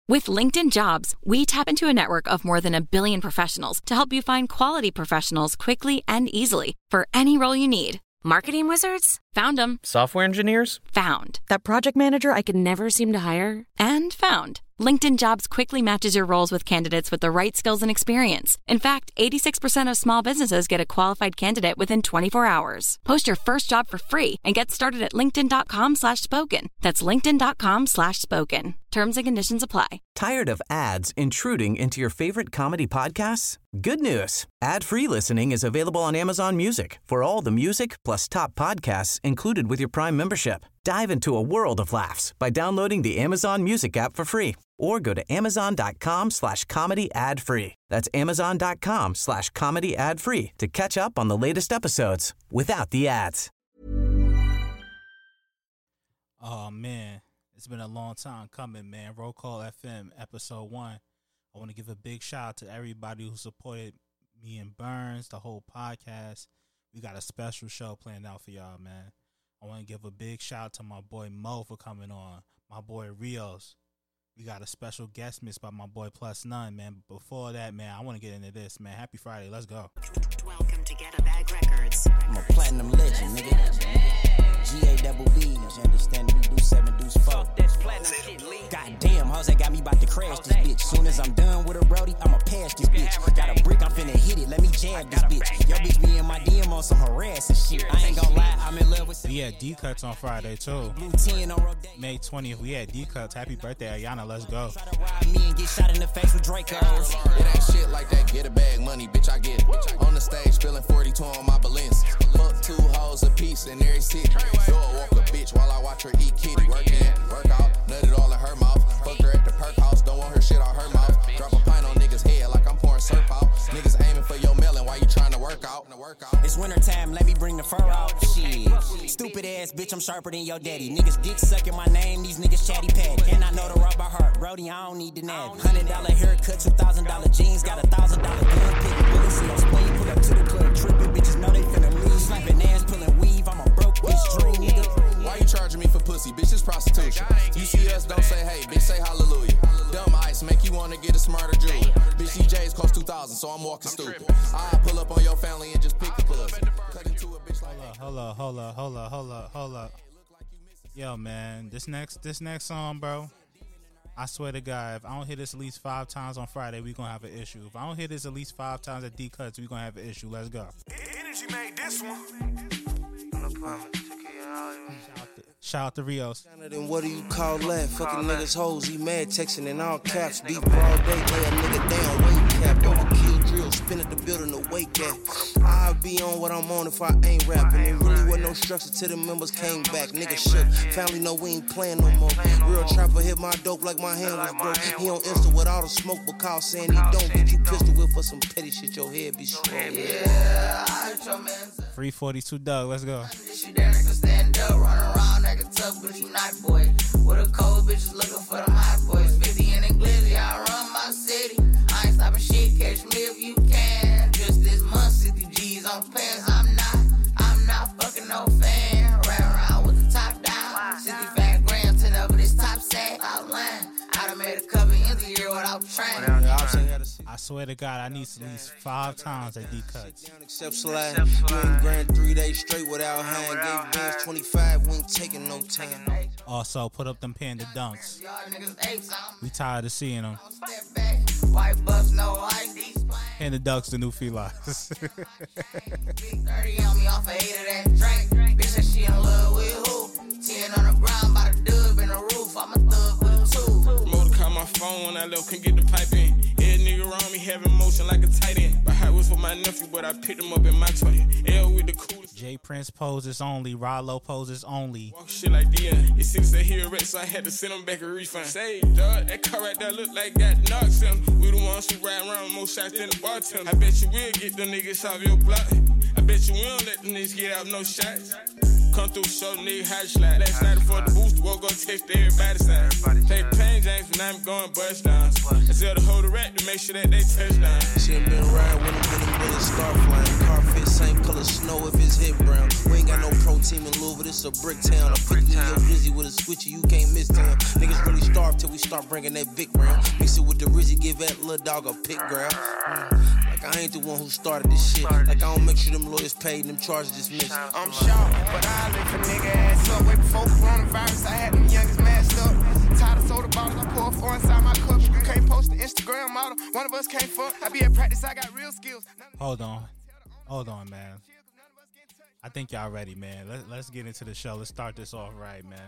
With LinkedIn Jobs, we tap into a network of more than 1 billion professionals to help you find quality professionals quickly and easily for any role you need. Marketing wizards? Found them. Software engineers? Found. That project manager I could never seem to hire? And found. LinkedIn Jobs quickly matches your roles with candidates with the right skills and experience. In fact, 86% of small businesses get a qualified candidate within 24 hours. Post your first job for free and get started at linkedin.com/spoken. That's linkedin.com/spoken. Terms and conditions apply. Tired of ads intruding into your favorite comedy podcasts? Good news. Ad-free listening is available on Amazon Music for all the music plus top podcasts included with your Prime membership. Dive into a world of laughs by downloading the Amazon Music app for free or go to amazon.com/comedy ad-free. That's amazon.com/comedy ad-free to catch up on the latest episodes without the ads. Oh, man. It's been a long time coming, man. Roll Call FM, episode 1. I want to give a big shout out to everybody who supported me and Burns, the whole podcast. We got a special show planned out for y'all, man. I want to give a big shout out to my boy Mo for coming on, my boy Rios. We got a special guest mix by my boy Plus None, man. But before that, man, I want to get into this, man. Happy Friday. Let's go. Welcome to Get a Bag Records. I'm a platinum legend, nigga. G-A-double-B, you understand? We do 7 deuce 4. Goddamn, hoes that got me about to crash this bitch. Soon as I'm done with her, Brody, I'ma pass this bitch. Got a brick, I'm finna hit it, let me jab this bitch. Yo, bitch be in my DM on some harassing shit. I ain't gon' lie, I'm in love with. We had D-Cuts on Friday, too. May 20th, we had D-Cuts. Happy birthday, Ayana. Let's go. Me and get shot in the face with Dracos. It ain't shit like that, get a bag money, bitch, I get it. On the stage, feeling 42 on my Balenciaga. Fuck 2 hoes a piece in every city. Door walk a bitch while I watch her eat kitty. Work in, work out, nutted all in her mouth. Fucked her at the perk house, don't want her shit out her mouth. Drop a pint on niggas' head like I'm pouring syrup out. Niggas aiming for your melon while you trying to work out. It's winter time, let me bring the fur out. Shit. Stupid ass bitch, I'm sharper than your daddy. Niggas dick sucking my name, these niggas chatty pad. And I know the rock by heart, Brody, I don't need the nav. $100 haircut, $2,000 jeans, got $1,000 gun, picking bullets, see on spleen, pull up to the club, tripping, bitches know they finna leave. Slapping ass, pulling weave, I'm a broke bitch dream, nigga. Why you charging me for pussy, bitch, it's prostitution. You see us, don't say hey, bitch, say hallelujah. Dumb ice, make you wanna get a smarter jeweler. Bitch, these J's cost 2,000, so I'm walking stupid. I pull up on your family and just pick a pussy. Cut into a bitch like Hold up. Yo, man, this next song, bro, I swear to God, if I don't hit this at least 5 times on Friday, we gonna have an issue. If I don't hit this at least 5 times at D-Cuts, we gonna have an issue. Let's go. Energy made this one. Shout out to Rios. Then what do you call that? Fucking niggas hoes, he mad texting in all caps. Beef all day, lay a nigga down, weight cap. Overkill drill, spin at the building to wake at. I'll be on what I'm on if I ain't rapping. There really wasn't no structure till the members came back. Nigga shook, family know we ain't playing no more. Real trapper hit my dope like my hand was broke. He on Insta with all the smoke, but call saying he don't. Get you pistol whip for some petty shit, your head be strong. Yeah, I heard your man. Free 42 Doug, let's go. You there, nigga, stand up, run around, nigga, tough, but you not, boy. With a cold bitches looking for them hot boys. 50 in the glizzy, I run my city. I ain't stopping shit, catch me if you can. Just this month, 60 G's on pants. I'm not fucking no fan. Ran around with the top down. 65 grand, 10 over this top set outline. I done made a couple ends a year without training. I swear to God, I need at least 5 times at D-Cuts. Except slide. You ain't grand 3 days straight without hand. Gave bands 25, we ain't taking no time. Also, put up them Panda Dunks. We tired of seeing them. White bucks, no ID. Panda Dunks, the new felines. Big 30 on me off of 8 of that drink. Bitch said she in love with who? 10 on the ground by the dub in the roof. I'm a thug with a 2. Motor call my phone when I left, couldn't get the pipe in. Every nigga around me having motion like a tight end. My heart was for my nephew, but I picked him up in my Toya. L with the coolest. J Prince poses only. Rollo poses only. Walk shit like Dion. It seems that he a wreck, so I had to send him back a refund. Say, dog, that car right there look like got knocks in him. We the ones who ride around with more shots than the bartender. I bet you will get them niggas off your block. I bet you will let them niggas get out no shots. come through, show the nigga how to slide. Last night before the booster, woke up, text everybody sign. Take pain, James, and I'm going bust down. I tell the whole rack to make sure that they touch down. She ain't been riding with him when them bullets start flying. Car fit same color snow if it's hit brown. We ain't got no pro team in Louisville, this a brick town. I'm 50 in your Rizzy with a switcher, you can't miss town. Niggas really starve till we start bringing that Vic round. Mix it with the Rizzy, give that little dog a pick ground. Like I ain't the one who started this shit. Like I don't make sure them lawyers paid and them charges dismissed. I'm shocked, but I lift a nigga ass up. Way before coronavirus, I had them youngest masked up. Tired of soda bottles, I pour 4 inside my cup. You can't post the Instagram model. One of us can't fuck. I be at practice, I got real skills. Hold on, man. I think y'all ready, man. Let's get into the show. Let's start this off right, man.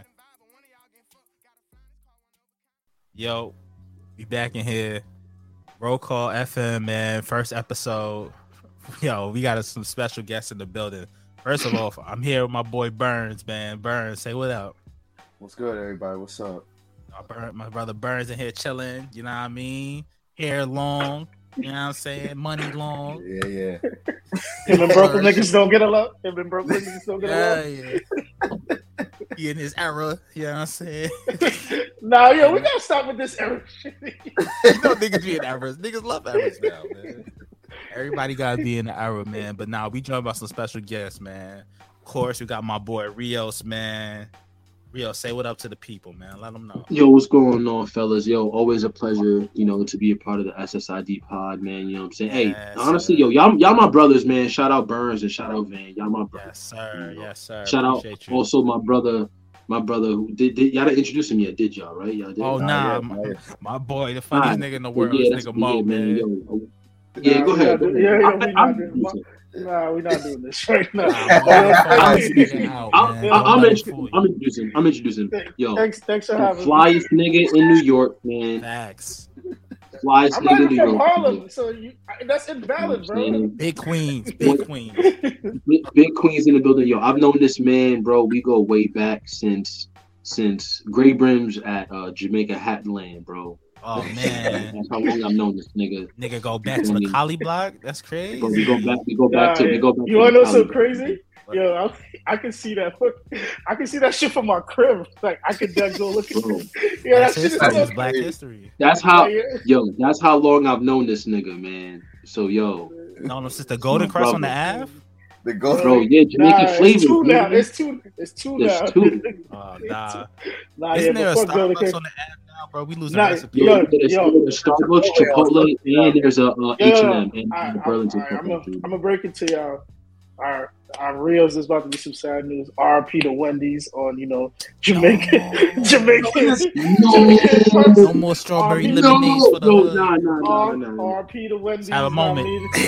Yo, we back in here. Roll Call FM, man. First episode. Yo, we got some special guests in the building. First of all, I'm here with my boy Burns, man. Burns, say what up. What's good, everybody? What's up? My brother Burns in here chilling. You know what I mean? Hair long. You know what I'm saying? Money long. Yeah. Him and broke niggas don't get along. Yeah. He in his era. You know what I'm saying? Nah, yo, we gotta stop with this era shit. You know niggas be in eras. Niggas love eras now, man. Everybody gotta be in the era, man. But now we joined by some special guests, man. Of course, we got my boy Rios, man. Rio, say what up to the people, man. Let them know. Yo, what's going on, fellas? Yo, always a pleasure, to be a part of the SSID pod, man. You know what I'm saying? Hey, honestly, yo, y'all my brothers, man. Shout out Burns and shout out Van. Y'all my brothers. Yes, sir. Shout out also my brother who did y'all didn't introduce him yet, did y'all, right? Y'all did. Oh, nah. My boy, the funniest nigga in the world, this nigga Mo, man. Yo. Yeah, go ahead. Nah, we're not doing this right now. I'm introducing. Yo, thanks for having me. Flyest nigga in New York, man. Facts. Flyest I'm nigga in New from York. Harlem, so that's invalid, bro. Big Queens. Big Queens in the building. Yo, I've known this man, bro. We go way back since Gray Brims at Jamaica Hatland, bro. Oh man, that's how long I've known this nigga. Nigga go back to the Collie block. That's crazy. Bro, we go back to. You wanna know something crazy? Yo, I can see that. I can see that shit from my crib. Like I could just go look at it. Yeah, that shit is Black history. That's how. That's how long I've known this nigga, man. So known him since the Golden Cross on the Ave. The Golden, bro, yeah, Jamaican flavor. It's two now. Oh nah. Isn't there a Starbucks on the Ave now, bro? We losing recipe. There's Starbucks, Chipotle, and there's a H&M in Burlington. I'm gonna break it to y'all. Our Reels is about to be some sad news. RP to Wendy's on Jamaican. No more strawberry lemonades for the hood. No. RP to Wendy's. Have a moment.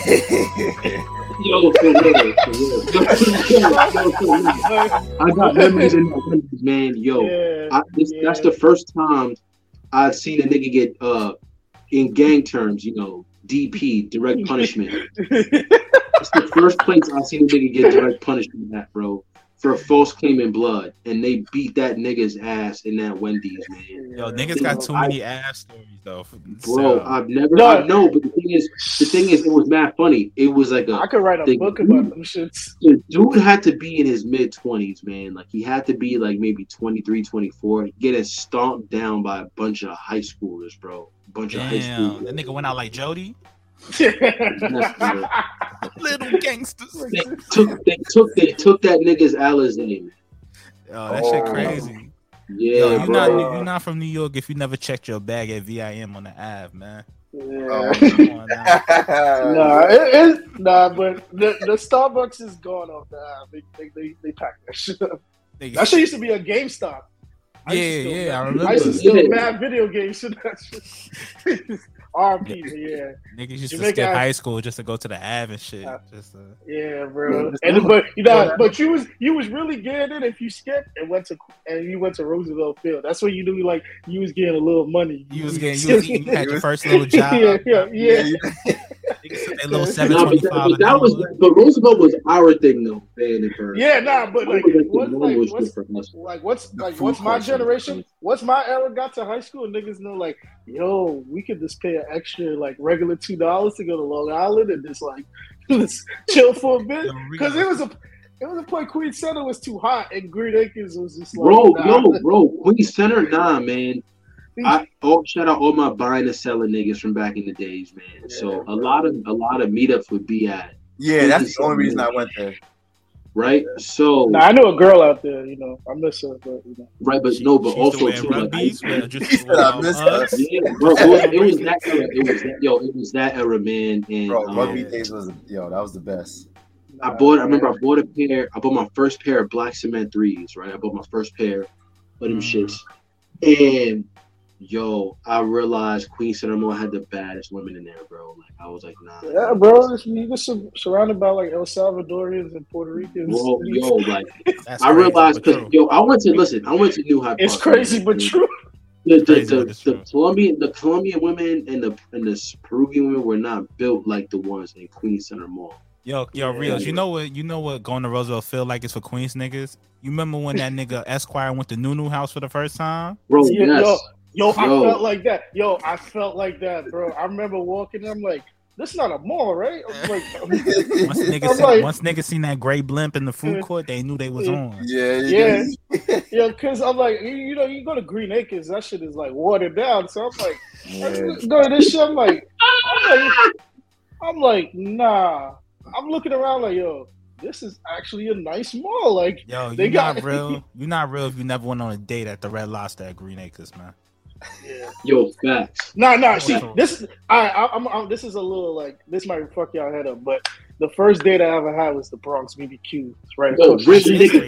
Yo, for real. I got memories in my Wendy's, man. Yo, that's the first time I've seen a nigga get in gang terms, DP, direct punishment. It's the first place I've seen a nigga get direct punishment at, bro, for a false claim in blood, and they beat that nigga's ass in that Wendy's, man. Yo, niggas got too many ass stories though. Bro, I've never. No. I know, but the thing is, it was mad funny. It was like I could write a book about them shits. The dude had to be in his mid-20s, man. Like he had to be like maybe 23, 24, getting stomped down by a bunch of high schoolers, bro. Of high schoolers. That nigga went out like Jody. Little gangsters. They took that nigga's Alizé. Oh, that shit crazy. Yeah, yo, you're not from New York if you never checked your bag at VIM on the Ave, man. Yeah. But the Starbucks is gone off the Ave. They packed that shit up. That shit used to be a GameStop. I remember. I used to steal mad video games. RP, yeah. Niggas used to skip high school just to go to the Ave and shit. Yeah, bro. But you was really getting it if you skipped and you went to Roosevelt Field. That's when you knew like you was getting a little money. You had your first little job. Yeah. That little $7.25. But Roosevelt was our thing though, man. Yeah, but once my generation, once my era got to high school, niggas know like, yo, we could just pay an extra like regular $2 to go to Long Island and just like let's chill for a bit because It was a point Queens Center was too hot, and Green Acres was just like, bro, Queens Center, nah, man. Shout out all my buying and selling niggas from back in the days, man. Yeah, so a lot of meetups would be at. Yeah, that's the only reason I went there. Right, so I knew a girl out there. You know, I miss her, but you know. Right, but no, but also too. Like, I miss her. Yeah, bro, it was that era. It was that era, man. And bro, rugby days was that was the best. I remember I bought my first pair of black cement threes. Right, I bought my first pair of them shits, and I realized Queens Center Mall had the baddest women in there, bro. Like I was like, nah. Yeah, bro, you just surrounded by like El Salvadorians and Puerto Ricans. Bro, like I realized because I went to New Hyde Park. It's crazy but true. The Colombian women and the Peruvian women were not built like the ones in Queens Center Mall. Yo, Reels, you know what going to Roosevelt feel like is for Queens niggas? You remember when that nigga Esquire went to Nunu house for the first time? Bro, yes. I felt like that. I felt like that, bro. I remember walking. I'm like, this is not a mall, right? I'm like, once niggas seen that gray blimp in the food court, they knew they was on. Yeah. Because I'm like, you go to Green Acres, that shit is like watered down. So I'm like, go to this shit. I'm like, nah. I'm looking around like, this is actually a nice mall. Like, you're not real if you never went on a date at the Red Lobster at Green Acres, man. Yeah. Facts. Nah. See, this this is a little like this might fuck y'all head up, but the first date I ever had was the Bronx BBQ. Right? Yo, really, nigga.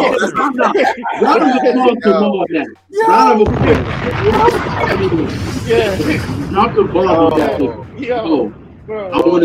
I want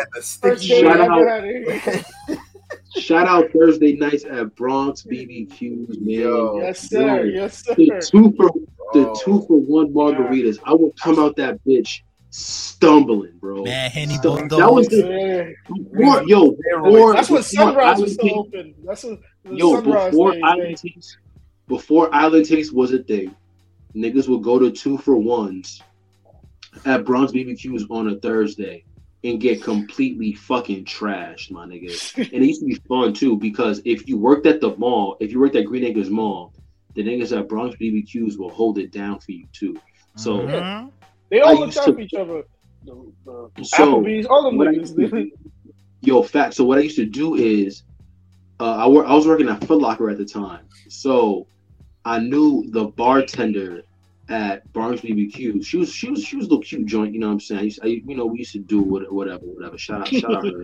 to say, shout out Thursday nights at Bronx BBQs, man. Yes, sir. Yes, sir. The 2-for-1 margaritas. I would come out that bitch stumbling, bro. Man, Henny that was the before. That's when Sunrise was still open. That's when Sunrise before Island Taste was a thing. Niggas would go to 2-for-1s at Bronx BBQs on a Thursday and get completely fucking trashed, my nigga. And it used to be fun too, because if you worked at the mall, if you worked at Green Acres Mall, the niggas at Bronx BBQs will hold it down for you too. So they all look out for each other. The Applebee's, all them niggas. Fact. So what I used to do is, I was working at Foot Locker at the time, so I knew the bartender at Bronx BBQ. She was a little cute joint, you know what I'm saying? We used to do whatever. Shout out her.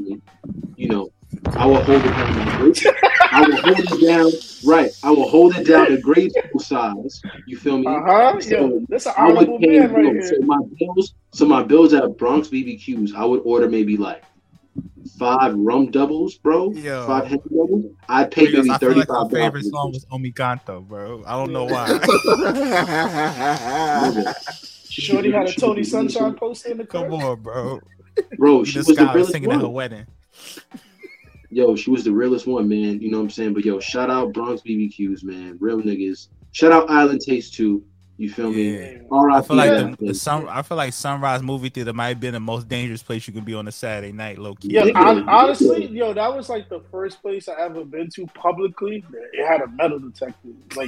I will hold it down. I will hold it down to grade school size. You feel me? That's an honorable man right here. So my bills at Bronx BBQs, I would order maybe like 5 rum doubles, bro. 5 Henny doubles. I paid maybe $35. Like my favorite song was Omikanto, bro. I don't know why. Shorty had a Tony Sunshine poster in the car. Come on, bro. Bro, she was the realest singing one at her wedding. She was the realest one, man. You know what I'm saying? But shout out Bronx BBQs, man. Real niggas. Shout out Island Taste too. You feel me? I feel like I feel like Sunrise Movie Theater might have been the most dangerous place you could be on a Saturday night, low key. Yeah, honestly, that was like the first place I ever been to publicly. It had a metal detector. Like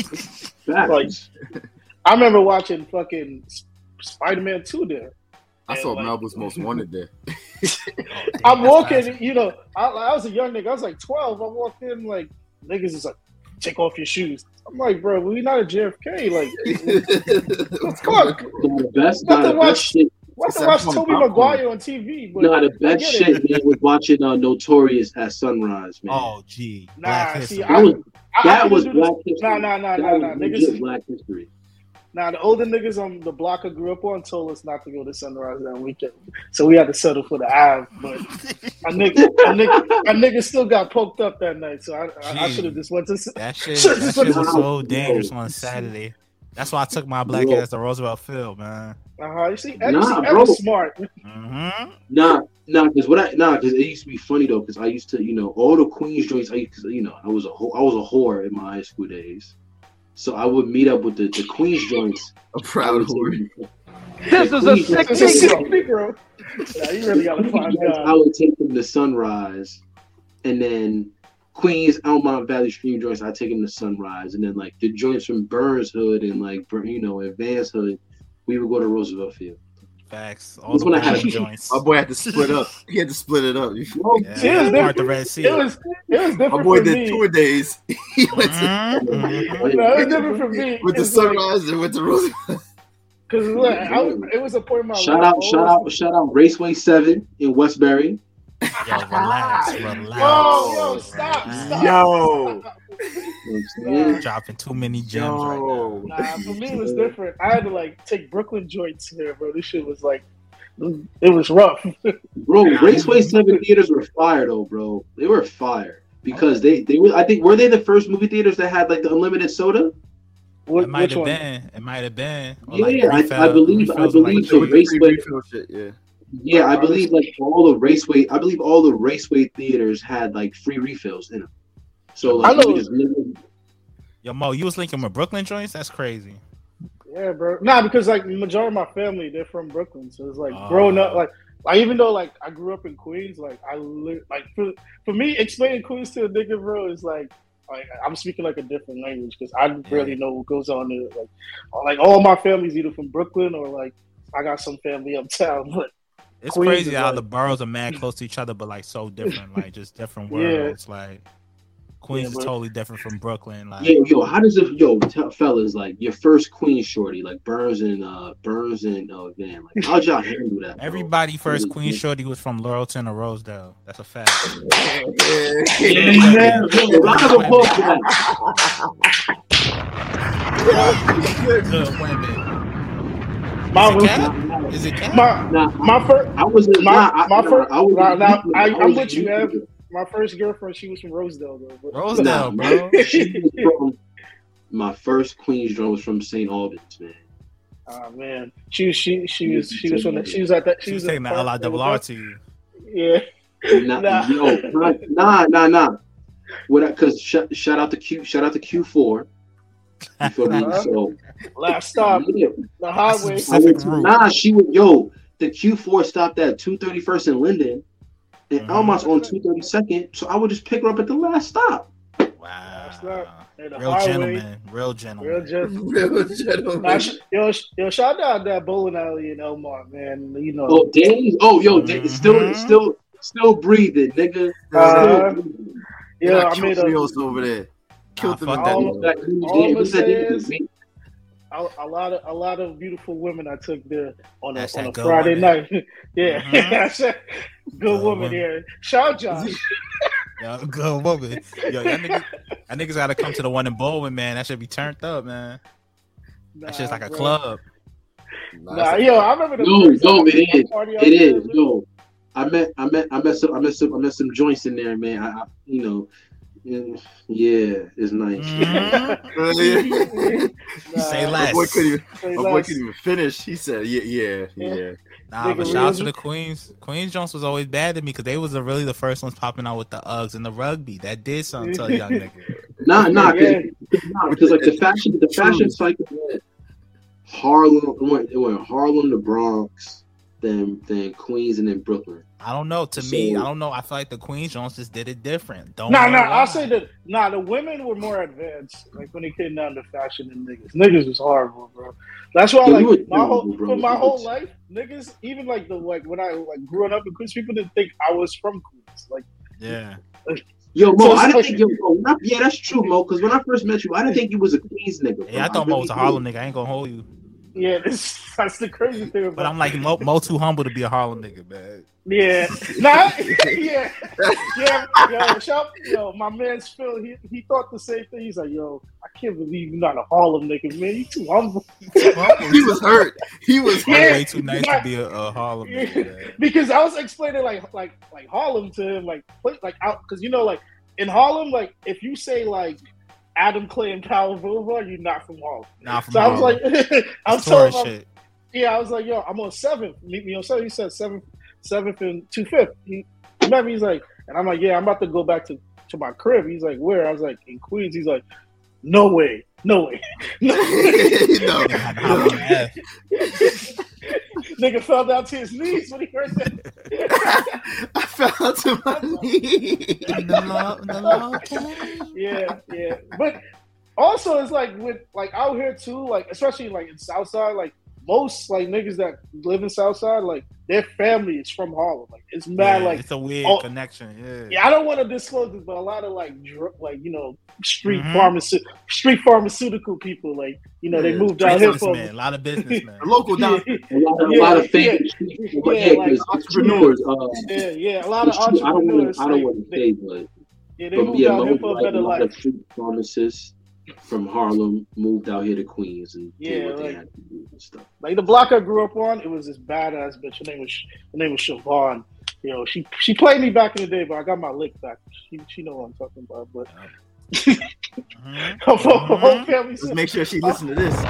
I remember watching fucking Spider-Man 2 there. I saw Melba's Most Wanted there. I'm walking, I was a young nigga. I was like 12. I walked in like niggas is like, take off your shoes. I'm like, bro, we not at JFK. Like, fuck. The best shit. Watch Tobey Maguire on TV. But the best shit, man, was watching Notorious at Sunrise, man. Oh, gee. Nah, see, that was Black History. Nah. Niggas Black History. Now, the older niggas on the block I grew up on told us not to go to Sunrise that weekend. So we had to settle for the Ave. But a nigga still got poked up that night. So I should have just went to... That shit was so dangerous on Saturday. That's why I took my black ass to Roosevelt Field, man. You see? Eddie's smart. Mm-hmm. Because it used to be funny, though, because I used to, all the Queens joints, I was a whore in my high school days. So I would meet up with the Queens joints. A proud whore. This is a sick Negro. Nah, you really gotta find God. I would take them to Sunrise, and then Queens, Elmont Valley Stream joints, I take them to Sunrise, and then like the joints from Burns Hood and like Advance Hood, we would go to Roosevelt Field. Facts. All the had joints. My boy had to split up. He had to split it up. It was different. My boy for did me. 2 days. He went to No, it was different for me. with the It's like- Sunrise and went to Roosevelt. Cause it was a point in my Shout life. out Raceway 7 in Westbury. Yo, relax. Yo, stop. Yo. Dropping too many gems right now. Nah, for me it was different. I had to like take Brooklyn joints here, bro. This shit was like, it was rough. Bro, Raceway 7 theaters were fire though, bro. They were fire because they were. I think were they the first movie theaters that had like the unlimited soda? It might have been. It might have been. Or Yeah, like I believe the Raceway. Shit, yeah. Yeah, I believe like all the Raceway. I believe all the Raceway theaters had like free refills in them. So like, you just Yo, Mo, you was linking with Brooklyn joints? That's crazy. Yeah, bro. Nah, because like the majority of my family, they're from Brooklyn, so it's like growing up, like even though like I grew up in Queens, like like for me explaining Queens to a nigga, bro, is like I'm speaking like a different language because I barely know what goes on there. Like all my family's either from Brooklyn or like I got some family uptown, but. It's Queens crazy is how like- the boroughs are mad close to each other, but like so different, like just different worlds. Like Queens is totally different from Brooklyn. Like, yo, how does it, tell fellas, like your first Queens shorty, like Burns and Van, like how'd y'all handle that? Bro? everybody first Queen Shorty was from Laurelton or Rosedale. That's a fact. Round of applause for that. Good women. Is it Cat? My first. I was I'm with you, Ev. My first girlfriend, she was from Rosedale, though. But... Rosedale, bro. She was from, my first Queens drum was from St. Albans, man. Oh man, she was from the, she was at that. She was taking the LIRR to you. Yeah. Nah. Because shout out to Q4. You feel me? So last stop, the highway. The Q4 stopped at 231st in Linden, and Elmont's on 232nd. So I would just pick her up at the last stop. Wow. Real gentleman. Yo, shout out that bowling alley in Elmont, man. You know. Oh, Danny's. Oh, yo, it's still breathing, nigga. Yeah, I made over there. Killed them all. A lot of beautiful women I took there on a Friday night. Yeah, good woman here. Shout Josh. Yo, good woman. Yo, that niggas gotta come to the one in Bowman, man. That should be turned up, man. That shit's like a club. I remember the it is. Yo, I met some joints in there, man. Yeah, it's nice. Say less. My boy couldn't even finish. He said, yeah. Nah, but shout out to the Queens. Queens Jones was always bad to me because they was really the first ones popping out with the Uggs and the rugby. That did something to a young nigga. Because like the fashion cycle went Harlem. It went Harlem to Bronx, then Queens, and then Brooklyn. I don't know. To me, I don't know. I feel like the Queens Jones just did it different. I'll say that. The women were more advanced. Like when it came down to fashion and niggas. Niggas was horrible, bro. That's why, my whole life, niggas, even when I growing up in Queens, people didn't think I was from Queens. Like, yeah. Yo, Mo, I didn't think yeah, that's true, Mo. Because when I first met you, I didn't think you was a Queens nigga. Yeah, I thought Mo was a Harlem nigga. I ain't gonna hold you. Yeah, that's the crazy thing about. But I'm like Mo too humble to be a Harlem nigga, man. Yeah, my man's Phil. He thought the same thing. He's like, yo, I can't believe you're not a Harlem nigga, man. You too humble. He was hurt. He was way too nice to be a Harlem nigga. Man. Because I was explaining like Harlem to him, because like in Harlem, like if you say like Adam Clay and Power Boulevard, you're not from Harlem. Not from so Harlem. I was like, I was telling him, shit. I was like, yo, I'm on 7th. Meet me on 7th. He said 7th and 25th. He met me. He's like, and I'm like, yeah, I'm about to go back to my crib. He's like, where? I was like, in Queens. He's like, no way. Nigga fell down to his knees when he heard that. I fell to my knees. Yeah. But also, it's like with like out here too, like especially like in Southside, like most like niggas that live in Southside, like their family is from Harlem. Like it's mad, like it's a weird connection. Yeah, I don't want to disclose this, but a lot of like street pharmaceutical people, like they moved out here for a lot of businessmen, local doctors, a lot of famous entrepreneurs. A lot of entrepreneurs. I don't want to say, but they moved out here for a better life. Street pharmacists from Harlem moved out here to Queens and did what they had to do and stuff. Like the block I grew up on, it was this badass bitch. Her name was Siobhan. She played me back in the day, but I got my lick back. She know what I'm talking about. But her whole family. Let's make sure she listen to this.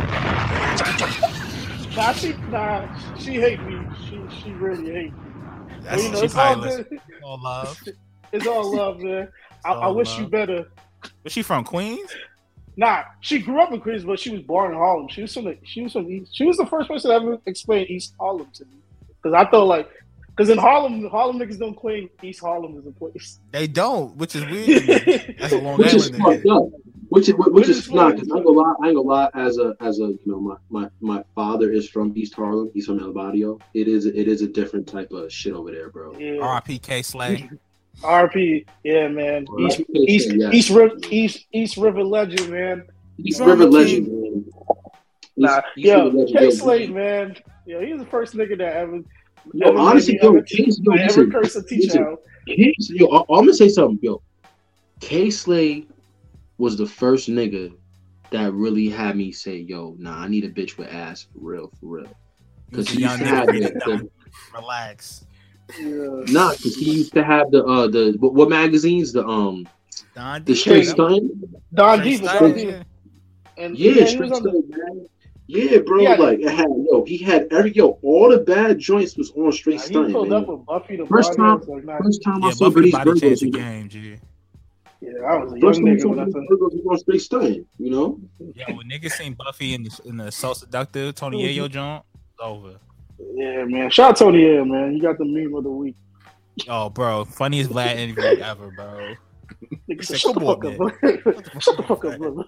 She hate me. She really hate me. It's all good. All love. It's all love, man. I wish you better. Was she from Queens? Nah, she grew up in Queens, but she was born in Harlem. She was from East. She was the first person to ever explain East Harlem to me. Because I thought because in Harlem niggas don't claim East Harlem as a place. They don't, which is weird. That's a long which is fucked up. Which is not, because I ain't gonna lie. As a my father is from East Harlem. He's from El Barrio. It is a different type of shit over there, bro. Yeah. R.I.P. K Slay. RP, yeah, man. East River legend, man. East River legend, man. K Slade, man. Yo, he was the first nigga that ever. Honestly, ever cursed a teacher out. I'm gonna say something, yo. K Slade was the first nigga that really had me say, yo, nah, I need a bitch with ass for real. Because he used to have relax. Yeah. Nah, because he used to have the what magazines, the Straight Stunt, Don Diva, and Straight Stunt, man. Yeah, bro, he had all the bad joints was on Straight Stunt. He pulled up with Buffy the first time I saw Buffy Billy's Burgers the game, G. Yeah, I was a young nigga when I saw on Straight Stunt, Yeah, when niggas seen Buffy in the So Seductive Tony Yayo joint, it's over. Yeah, man. Shout out Tony Hill, man. You got the meme of the week. Oh, bro. Funniest Vlad interview ever, bro. Shut the fuck up, bro.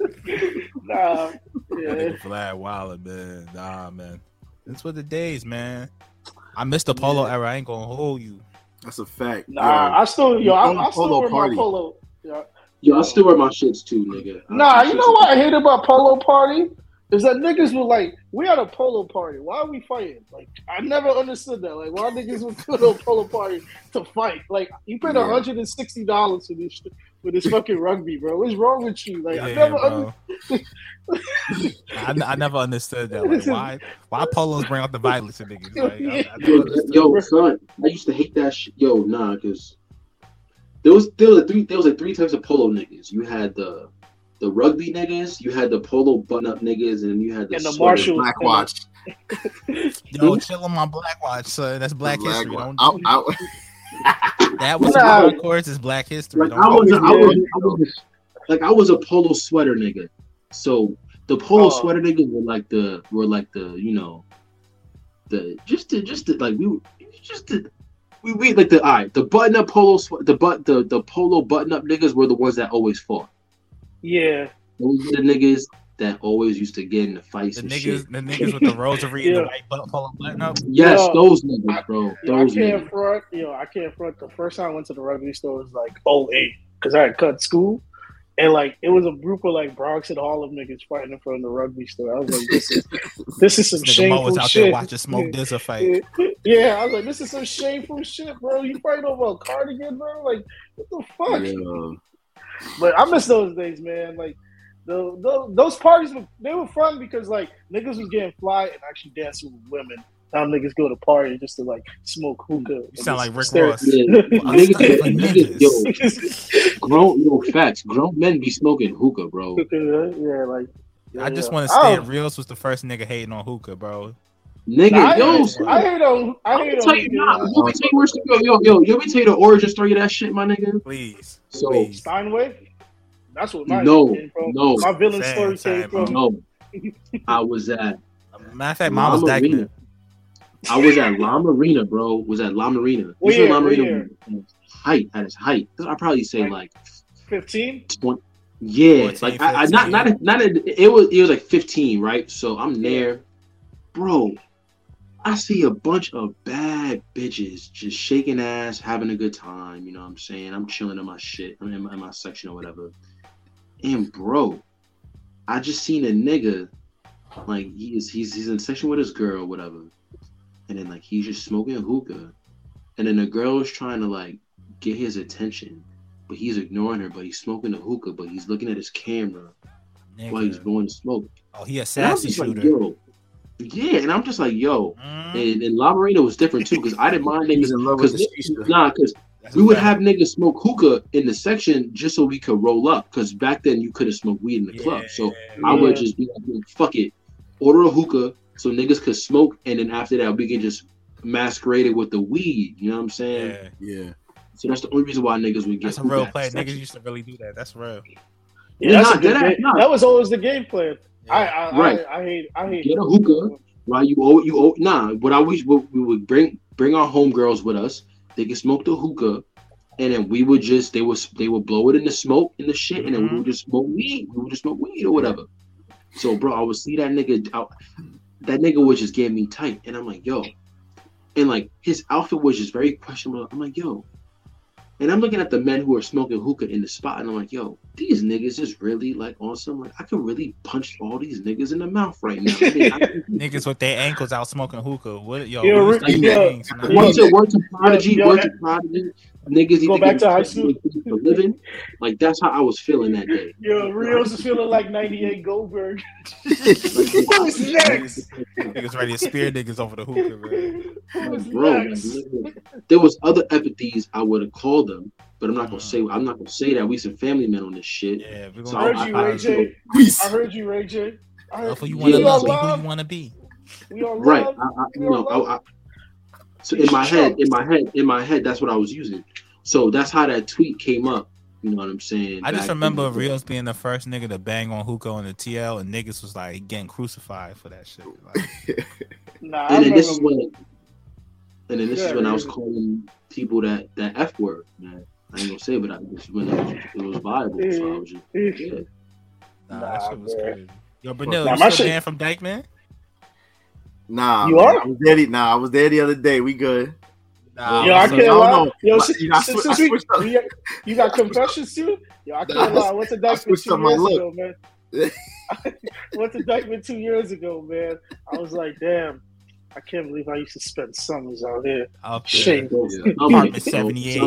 Nah. Yeah. Vlad Wilder, man. Nah, man. That's what the days, man. I missed the polo era. I ain't gonna hold you. That's a fact. Nah, I still wear my polo. Yo, I still wear my shits too, nigga. Nah, you know what I hate about polo party? Is that niggas were like, we had a polo party. Why are we fighting? Like, I never understood that. Like, why niggas would go to a polo party to fight? Like, you paid $160 for this fucking rugby, bro. What's wrong with you? Like, I never understood that. Like, why polos bring out the violence in niggas? Like, yo, son, I used to hate that shit. Yo, nah, because there was like three types of polo niggas. You had the rugby niggas, you had the polo button-up niggas, and you had the Marshall Black Watch. Yo, chill on my Black Watch, son. That's Black History. That was of course is Black History. Like, I was a polo sweater nigga. So the polo sweater niggas were like the button-up polo the polo button-up niggas were the ones that always fought. Yeah. Those were the niggas that always used to get in the fights and shit. The niggas with the rosary and the white polo button up. Yes, those niggas, bro. I can't front. The first time I went to the rugby store was like 2008 because I had cut school. And like it was a group of like Bronx and Harlem niggas fighting in front of the rugby store. I was like, this is some shameful was out shit. There watching Smoke Dizza fight. Yeah, I was like, this is some shameful shit, bro. You fighting over a cardigan, bro? Like, what the fuck? Yeah. But I miss those days, man. Like those parties, they were fun because like niggas was getting fly and actually dancing with women. Now niggas go to party just to like smoke hookah. You sound like Rick Ross. Facts. Grown men be smoking hookah, bro. Yeah, like. I just want to say, Reels was the first nigga hating on hookah, bro. Nigga, I hate on. Let me tell you the origin story of that shit, my nigga. Please. Steinway. That's what my my villain story came from. No, I was at. Matter of fact, mine was Dykeman. I was at La Marina, bro. Was at La Marina. What La year? Marina at its height. I'd probably say like 15. 20. Yeah, 14, like I not it was like 15, right? So I'm there, bro. I see a bunch of bad bitches just shaking ass, having a good time. You know what I'm saying? I'm chilling in my shit. I'm in my section or whatever. And bro, I just seen a nigga, like he's in section with his girl, whatever. And then like he's just smoking hookah. And then the girl is trying to like get his attention, but he's ignoring her, but he's smoking the hookah, but he's looking at his camera while he's blowing the smoke. Oh, he a sassy shooter. Like, yo. Yeah, and I'm just like, yo. And La Marina was different too, because I didn't mind niggas. Because we would have niggas smoke hookah in the section just so we could roll up, because back then you couldn't smoke weed in the club. So I would just be like, fuck it, order a hookah so niggas could smoke, and then after that we can just masquerade it with the weed. You know what I'm saying? Yeah. So that's the only reason why niggas would get. That's a real play. Niggas used to really do that. That's real. Yeah, that was always the game plan. Yeah. I hate. Get a hookah, right? You nah. We would bring our homegirls with us. They could smoke the hookah, and then we would just they would blow it in the smoke and the shit, and then we would just smoke weed. We would just smoke weed or whatever. So, bro, I would see that nigga out. That nigga would just get me tight, and I'm like, yo, and like his outfit was just very questionable. I'm like, yo. And I'm looking at the men who are smoking hookah in the spot, and I'm like, yo, these niggas is really like on some, like, I could really punch all these niggas in the mouth right now. I mean, niggas with their ankles out smoking hookah. What, yo, word to Prodigy, niggas go back to high school for living. Like, that's how I was feeling that day. Yo, Rios is feeling like 98 Goldberg. Who's next? Niggas ready to spear niggas over the hookah, man. Who's Bro, next? There was other epithets I would have called them, but I'm not gonna say that. We some family men on this shit. Yeah, we're so I heard you, Ray J. I heard you, Ray J. Who you want to love? Who you want to be? Right. So in my head, that's what I was using. So that's how that tweet came up. You know what I'm saying? I just remember Rios being the first nigga to bang on hookah on the TL, and niggas was like getting crucified for that shit. Like, and then this is when I was calling people that F word, man. I ain't gonna say, but I just when it was viable, so I was just that shit was crazy. Yo, Brunel, you still banned from Dykeman? Nah, you are? I was there the other day. We good. Nah, yo, I can't lie. Yo, since you got confessions too? Yo, I can't lie. What's a Dykeman 2 years ago, man? What's a Dykeman 2 years ago, man? I was like, damn. I can't believe I used to spend summers out here. Shameful. I'm 78.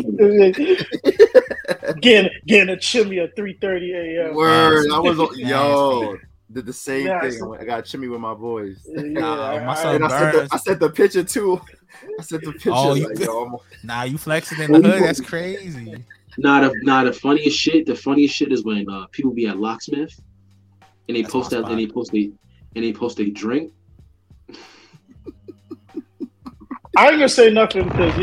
Getting a chimney at 3:30 a.m. Word. I was did the same thing. I got a chimney with my boys. I sent the picture too. I sent the picture. Oh, you flexing in the hood? That's crazy. The funniest shit. The funniest shit is when people be at Locksmith and they post that, and they post a drink. I ain't gonna say nothing because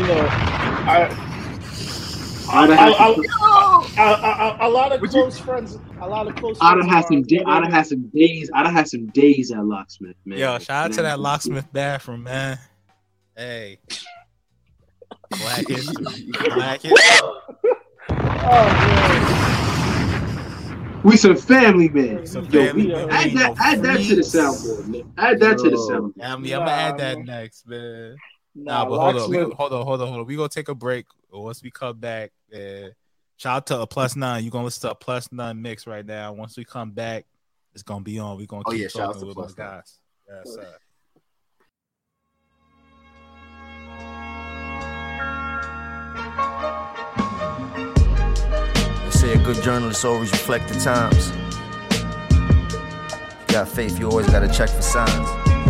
a lot of close friends. I'd have had some days at Locksmith, man. Yo, shout out to that Locksmith bathroom, man. Hey, Black History. Oh man. We some family, man. Add that to the soundboard, man. Add that to the soundboard. I'm gonna add that next, man. But hold on. We gonna take a break. Once we come back, shout out to a +9. You gonna listen to a +9 mix right now. Once we come back, it's gonna be on. We gonna keep talking with those guys. Yes, sir. They say a good journalist always reflect the times. If you got faith, you always gotta check for signs.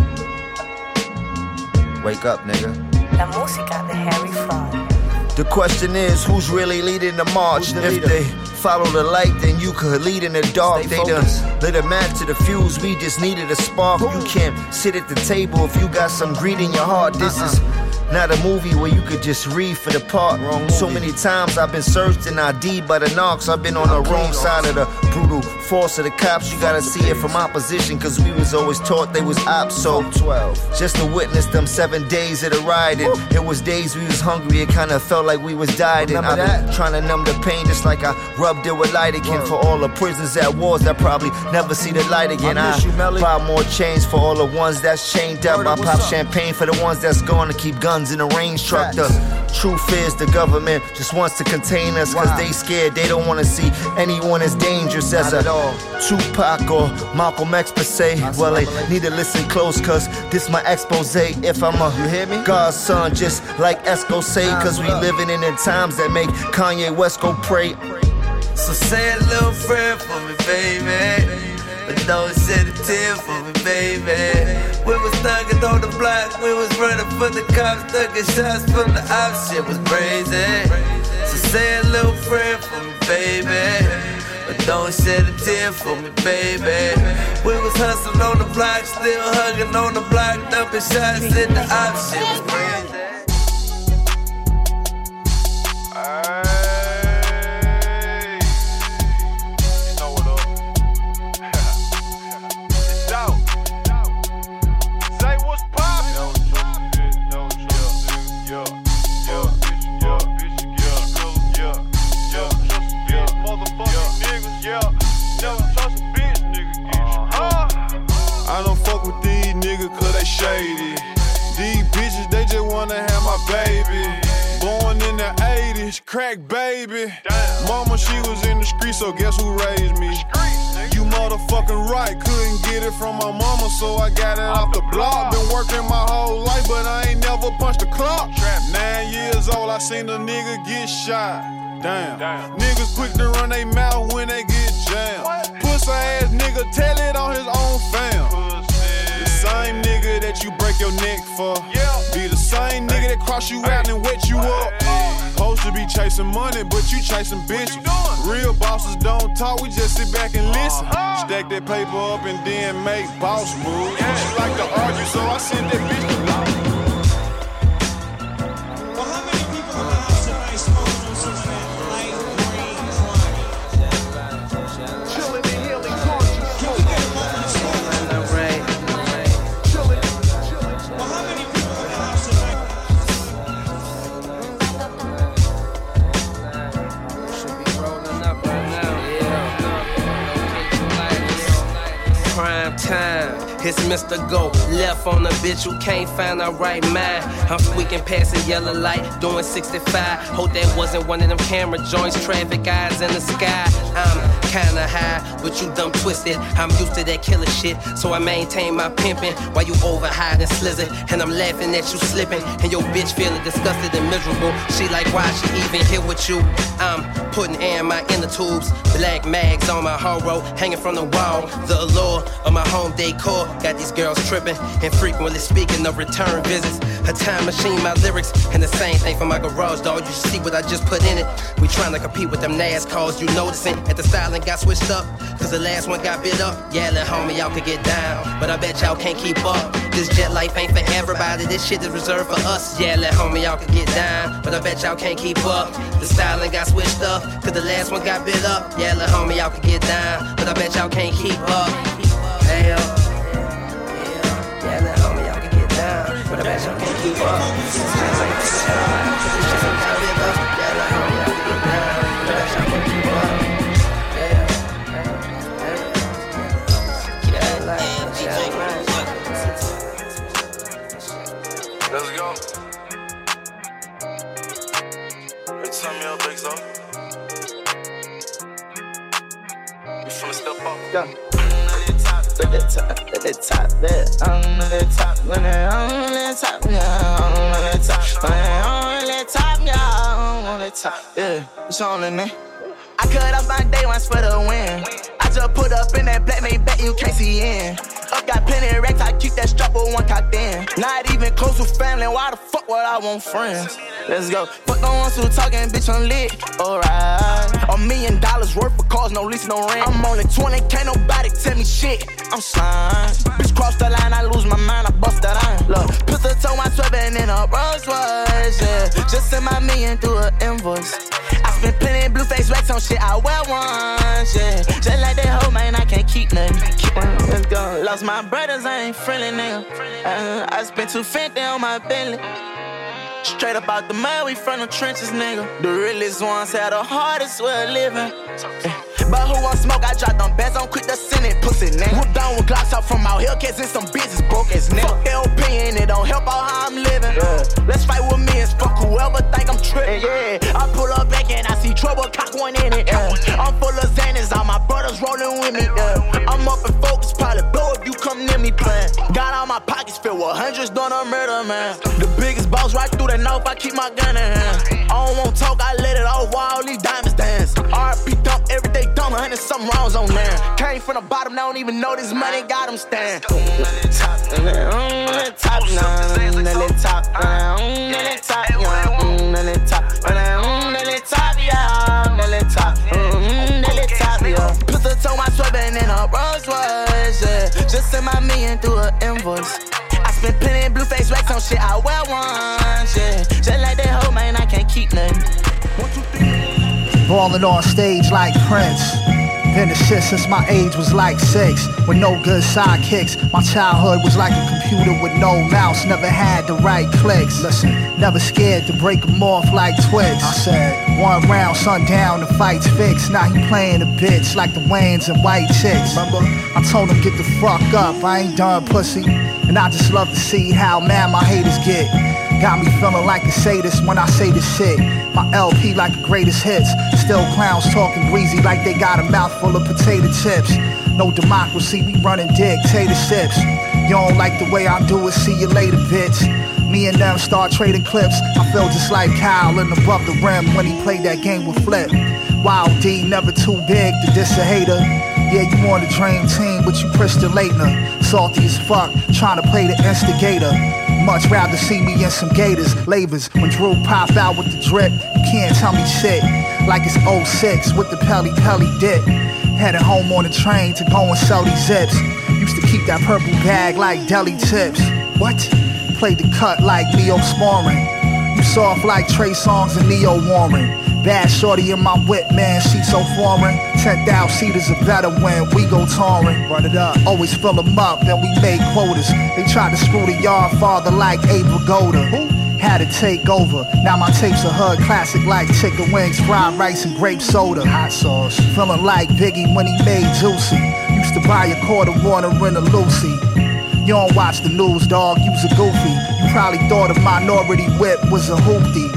Wake up, nigga. La música de Harry Fraud. The question is, who's really leading the march? If they follow the light, then you could lead in the dark. They done lit a match to the fuse, we just needed a spark. You can't sit at the table if you got some greed in your heart. This is not a movie where you could just read for the part. So many times I've been searched and ID'd by the narcs. I've been on the wrong side of the brutal force of the cops. You gotta see it from opposition, cause we was always taught they was ops. So 12, just to witness them 7 days of the riding. It was days we was hungry, it kinda felt like we was dying. I've been trying to numb the pain just like I rubbed it with lidocaine. For all the prisoners at wars that probably never see the light again. I buy more chains for all the ones that's chained up. I pop champagne for the ones that's gone to keep guns in the range truck. The truth is the government just wants to contain us, cause they scared, they don't wanna see anyone as dangerous as a Tupac or Malcolm X per se. Well, they need to listen close, cause this my expose. If I'm a God's son, just like Esco say, cause we living in the times that make Kanye West go pray. So say a little prayer for me, baby, but don't shed a tear for me, baby. We was thugging on the block, we was running for the cops, thugging shots from the ops, shit was crazy. So say a little prayer for me, baby, but don't shed a tear for me, baby. We was hustling on the block, still hugging on the block, dumping shots in the ops, shit was crazy. Shady. These bitches, they just wanna have my baby. Born in the 80s, crack baby. Damn. Mama, she was in the street, so guess who raised me? You motherfucking right, couldn't get it from my mama, so I got it off the block. Been working my whole life, but I ain't never punched a clock. 9 years old, I seen a nigga get shot. Damn. Niggas quick to run they mouth when they get jammed. Pussy ass nigga, tell it on his own fam. Same nigga that you break your neck for, be the same nigga that cross you out and wet you up. Supposed to be chasing money, but you chasing bitches. Real bosses don't talk, we just sit back and listen. Stack that paper up and then make boss moves. She like to argue, so I sent that bitch to law. Well, how many people in the house tonight smoking on some light green climate? Chilling and healing conscious. Can we get a moment of silence? Time. It's Mr. Go, left on a bitch who can't find her right mind. I'm squeaking past a yellow light, doing 65. Hope that wasn't one of them camera joints, traffic eyes in the sky. I'm kinda high, but you dumb twisted. I'm used to that killer shit, so I maintain my pimping while you over hide and slizzer. And I'm laughing at you slipping, and your bitch feeling disgusted and miserable. She like, why she even here with you? I'm putting air in my inner tubes, black mags on my horo, hanging from the wall. The allure of my home decor got these girls tripping and frequently speaking of return visits. A time machine, my lyrics, and the same thing for my garage, dog. You see what I just put in it. We trying to compete with them NASCARs, you noticing? At the styling got switched up, cause the last one got bit up. Yeah, little homie, y'all could get down, but I bet y'all can't keep up. This jet life ain't for everybody, this shit is reserved for us. Yeah, little homie, y'all could get down, but I bet y'all can't keep up. The styling got switched up, cause the last one got bit up. Yeah, little homie, y'all could get down, but I bet y'all can't keep up. Hey, yeah, little homie, y'all could get down, but I bet y'all can't keep up. This shit ain't got bit up. Yeah, little homie, y'all could get down, but I bet y'all can't keep up. Let's go. It's time y'all think so. We finna step up. Go. Let that top, that on the top, when they on that top, yeah, on that top, when they on that top, yeah, on that top, yeah, it's on in there. I cut off my day ones for the win. I just put up in that black man back, you can't see in. Up got plenty of racks, I keep that strap with one cocked in. Not even close with family, why the fuck would I want friends? Let's go. Fuck the ones who talking, bitch, I'm lit. Alright. $1 million worth of cars, no lease, no rent. I'm only 20, can't nobody tell me shit. I'm slime. Bitch, cross the line, I lose my mind, I bust that iron. Look, put the toe, I'm swerving in a Rolls Royce, yeah. Just send my million through an invoice. I spent plenty blue face racks on shit, I wear ones, yeah. Just like lost my brothers, I ain't friendly, nigga. I spent $250 on my Bentley. Straight up out the mud, we from the trenches, nigga. The realest ones had the hardest way of living. But who want smoke? I dropped them bands, don't quit the Senate, pussy, nigga. Whoop down with Glocks out from out here, cause in some business broke as nigga. Fuck LP and it don't help out how I'm living. Let's fight with me and fuck whoever think I'm tripping. Yeah, I pull up back and I see trouble, cock one in it. I'm full of Xanax, all my brothers rolling with me. I'm up and focused, probably blow if you come near me playing. Got all my pockets filled with hundreds, done a murder, man. The biggest boss right through the north, I keep my gun in hand. I don't want talk, I let it all while all these diamonds dance. RP dump, everyday dump, 100 something rounds on there. Came from the bottom, now don't even know this money got them stand. Top, top, put on my sweatband in a Rolls Royce, yeah. Just send my million through an invoice. I spent plenty of blue face racks on shit I wear once, yeah. Just like that hoe, man, I can't keep nothing. Ballin' on stage like Prince. Been the shit since my age was like 6. With no good sidekicks. My childhood was like a computer with no mouse. Never had the right clicks. Listen, never scared to break them off like Twix. I said, one round, sundown, the fight's fixed. Now he playing a bitch like the Wayans and white chicks. Remember? I told him get the fuck up, I ain't done pussy. And I just love to see how mad my haters get. Got me feeling like a sadist when I say this shit. My LP like the greatest hits. Still clowns talking greasy like they got a mouthful of potato chips. No democracy, we running dictatorships. You don't like the way I do it, see you later, bitch. Me and them start trading clips. I feel just like Kyle in Above the Rim when he played that game with Flip. Wild D, never too big to diss a hater. Yeah, you on the dream team, but you Christian Laettner. Salty as fuck, trying to play the instigator. Much rather see me in some Gators, Lavers. When Drew pop out with the drip, you can't tell me shit. Like it's 06 with the Pelly dip. Headed home on the train to go and sell these zips. Used to keep that purple bag like deli tips. What? Played the cut like Neosporin. You soft like Trey Songz and Neo Warren. Bad shorty in my whip, man, she so foreign. 10,000 seaters are better when we go touring. Run it up, always fill them up, then we make quotas. They tried to screw the yard father like Abe Vigoda. Had to take over, now my tapes are hood classic like chicken wings, fried rice and grape soda. Hot sauce, feeling like Biggie when he made Juicy. Used to buy a quart of water in a Lucy. You don't watch the news, dog, you's a goofy. You probably thought a Minority Whip was a hoopty.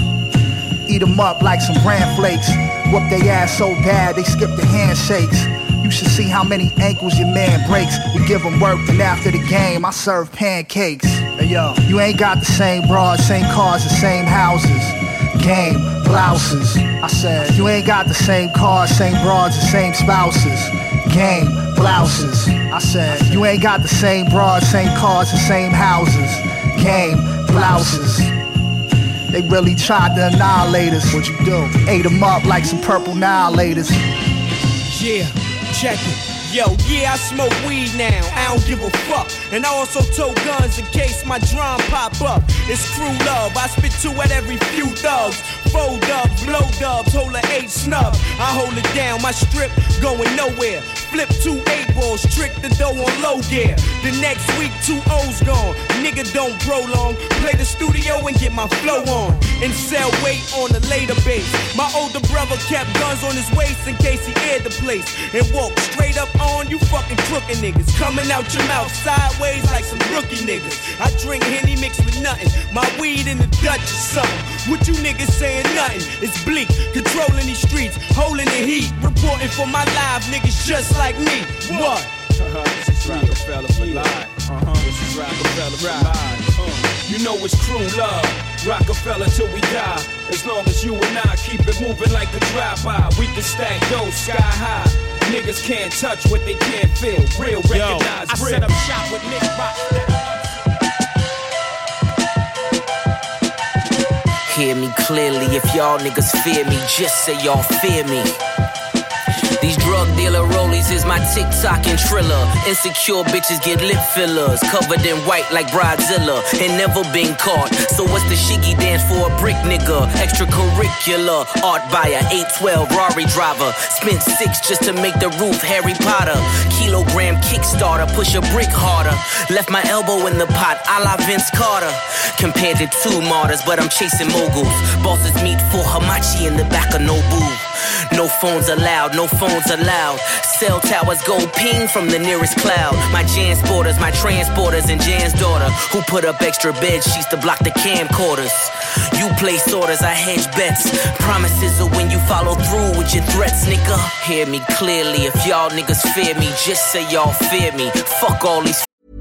Eat them up like some bran flakes. Whoop they ass so bad they skip the handshakes. You should see how many ankles your man breaks. We give him work and after the game I serve pancakes. Hey yo, you ain't got the same broads, same cars, the same houses. Game, blouses. I said, you ain't got the same cars, same broads, the same spouses. Game, blouses. I said, you ain't got the same broads, same cars, the same houses. Game, blouses. They really tried to annihilate us. What you do? Ate them up like some purple annihilators. Yeah, check it. Yo, yeah, I smoke weed now, I don't give a fuck. And I also tow guns in case my drum pop up. It's crew love, I spit 2 at every few thugs. 4 dubs, blow dubs, hold a 8 snub. I hold it down, my strip going nowhere. Flip 2 8-balls, trick the dough on low gear. The next week 2 O's gone, nigga don't prolong. Play the studio and get my flow on. And sell weight on a later base. My older brother kept guns on his waist in case he aired the place. And walked straight up on you fucking crooked niggas. Coming out your mouth sideways like some rookie niggas. I drink Henny mixed with nothing. My weed in the Dutch or something. What you niggas saying nothing? It's bleak, controlling these streets, holding the heat. Reporting for my live niggas just like me. What? This is Rockefeller for life. This is Rockefeller for life. You know it's crew love. Rockefeller till we die. As long as you and I keep it moving like a drive-by, we can stack those sky high. Niggas can't touch what they can't feel. Real recognize real. I set up shop with Nick Rock. Hear me clearly, if y'all niggas fear me, just say y'all fear me. These drug dealer rollies is my TikTok and Triller. Insecure bitches get lip fillers, covered in white like Bridezilla, and never been caught. So what's the shiggy dance for a brick nigga? Extracurricular, art buyer, 812 Rari driver. Spent 6 just to make the roof Harry Potter. Kilogram Kickstarter, push a brick harder. Left my elbow in the pot, a la Vince Carter. Compared to 2 martyrs, but I'm chasing moguls. Bosses meet for Hamachi in the back of Nobu. No phones allowed, no phones allowed. Cell towers go ping from the nearest cloud. My Jansporters, my transporters, and Jan's daughter, who put up extra bed sheets to block the camcorders. You place orders, I hedge bets. Promises are when you follow through with your threats, nigga. Hear me clearly, if y'all niggas fear me, just say y'all fear me. Fuck all these.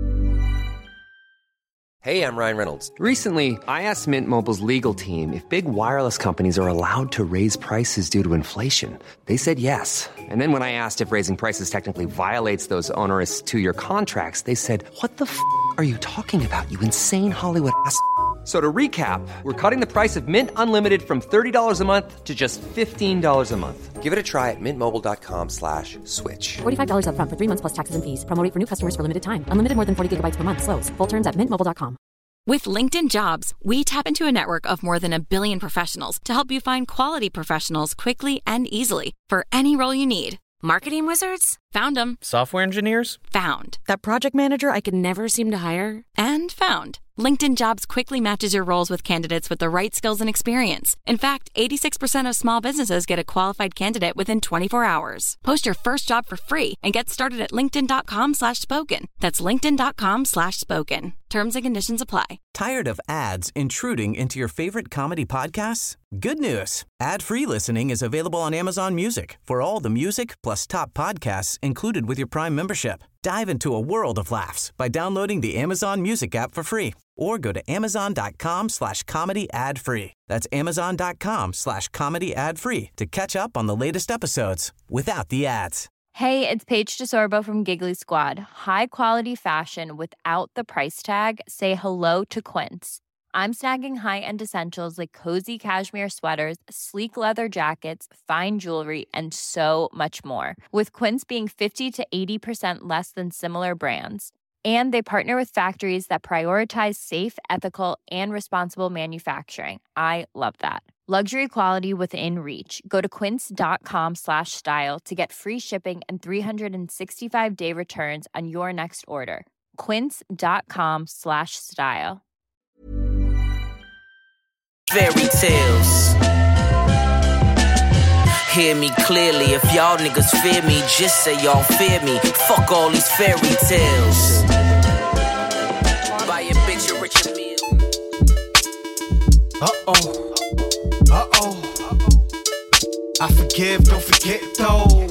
Hey, I'm Ryan Reynolds. Recently, I asked Mint Mobile's legal team if big wireless companies are allowed to raise prices due to inflation. They said yes. And then when I asked if raising prices technically violates those onerous 2-year contracts, they said, what the f*** are you talking about, you insane Hollywood ass f- So to recap, we're cutting the price of Mint Unlimited from $30 a month to just $15 a month. Give it a try at mintmobile.com/switch. $45 up front for 3 months plus taxes and fees. Promo rate for new customers for limited time. Unlimited more than 40 gigabytes per month. Slows full terms at mintmobile.com. With LinkedIn Jobs, we tap into a network of more than 1 billion professionals to help you find quality professionals quickly and easily for any role you need. Marketing wizards? Found them. Software engineers? Found. That project manager I could never seem to hire? And found. LinkedIn Jobs quickly matches your roles with candidates with the right skills and experience. In fact, 86% of small businesses get a qualified candidate within 24 hours. Post your first job for free and get started at linkedin.com/spoken. That's linkedin.com/spoken. Terms and conditions apply. Tired of ads intruding into your favorite comedy podcasts? Good news. Ad-free listening is available on Amazon Music for all the music plus top podcasts included with your Prime membership. Dive into a world of laughs by downloading the Amazon Music app for free or go to amazon.com/comedy ad-free. That's amazon.com/comedy ad-free to catch up on the latest episodes without the ads. Hey, it's Paige DeSorbo from Giggly Squad. High quality fashion without the price tag. Say hello to Quince. I'm snagging high-end essentials like cozy cashmere sweaters, sleek leather jackets, fine jewelry, and so much more. With Quince being 50 to 80% less than similar brands. And they partner with factories that prioritize safe, ethical, and responsible manufacturing. I love that. Luxury quality within reach. Go to quince.com/style to get free shipping and 365-day returns on your next order. Quince.com/style. Fairy tales. Hear me clearly, if y'all niggas fear me, just say y'all fear me. Fuck all these fairy tales. Buy a bitch a Richard Mille. I forgive, don't forget though.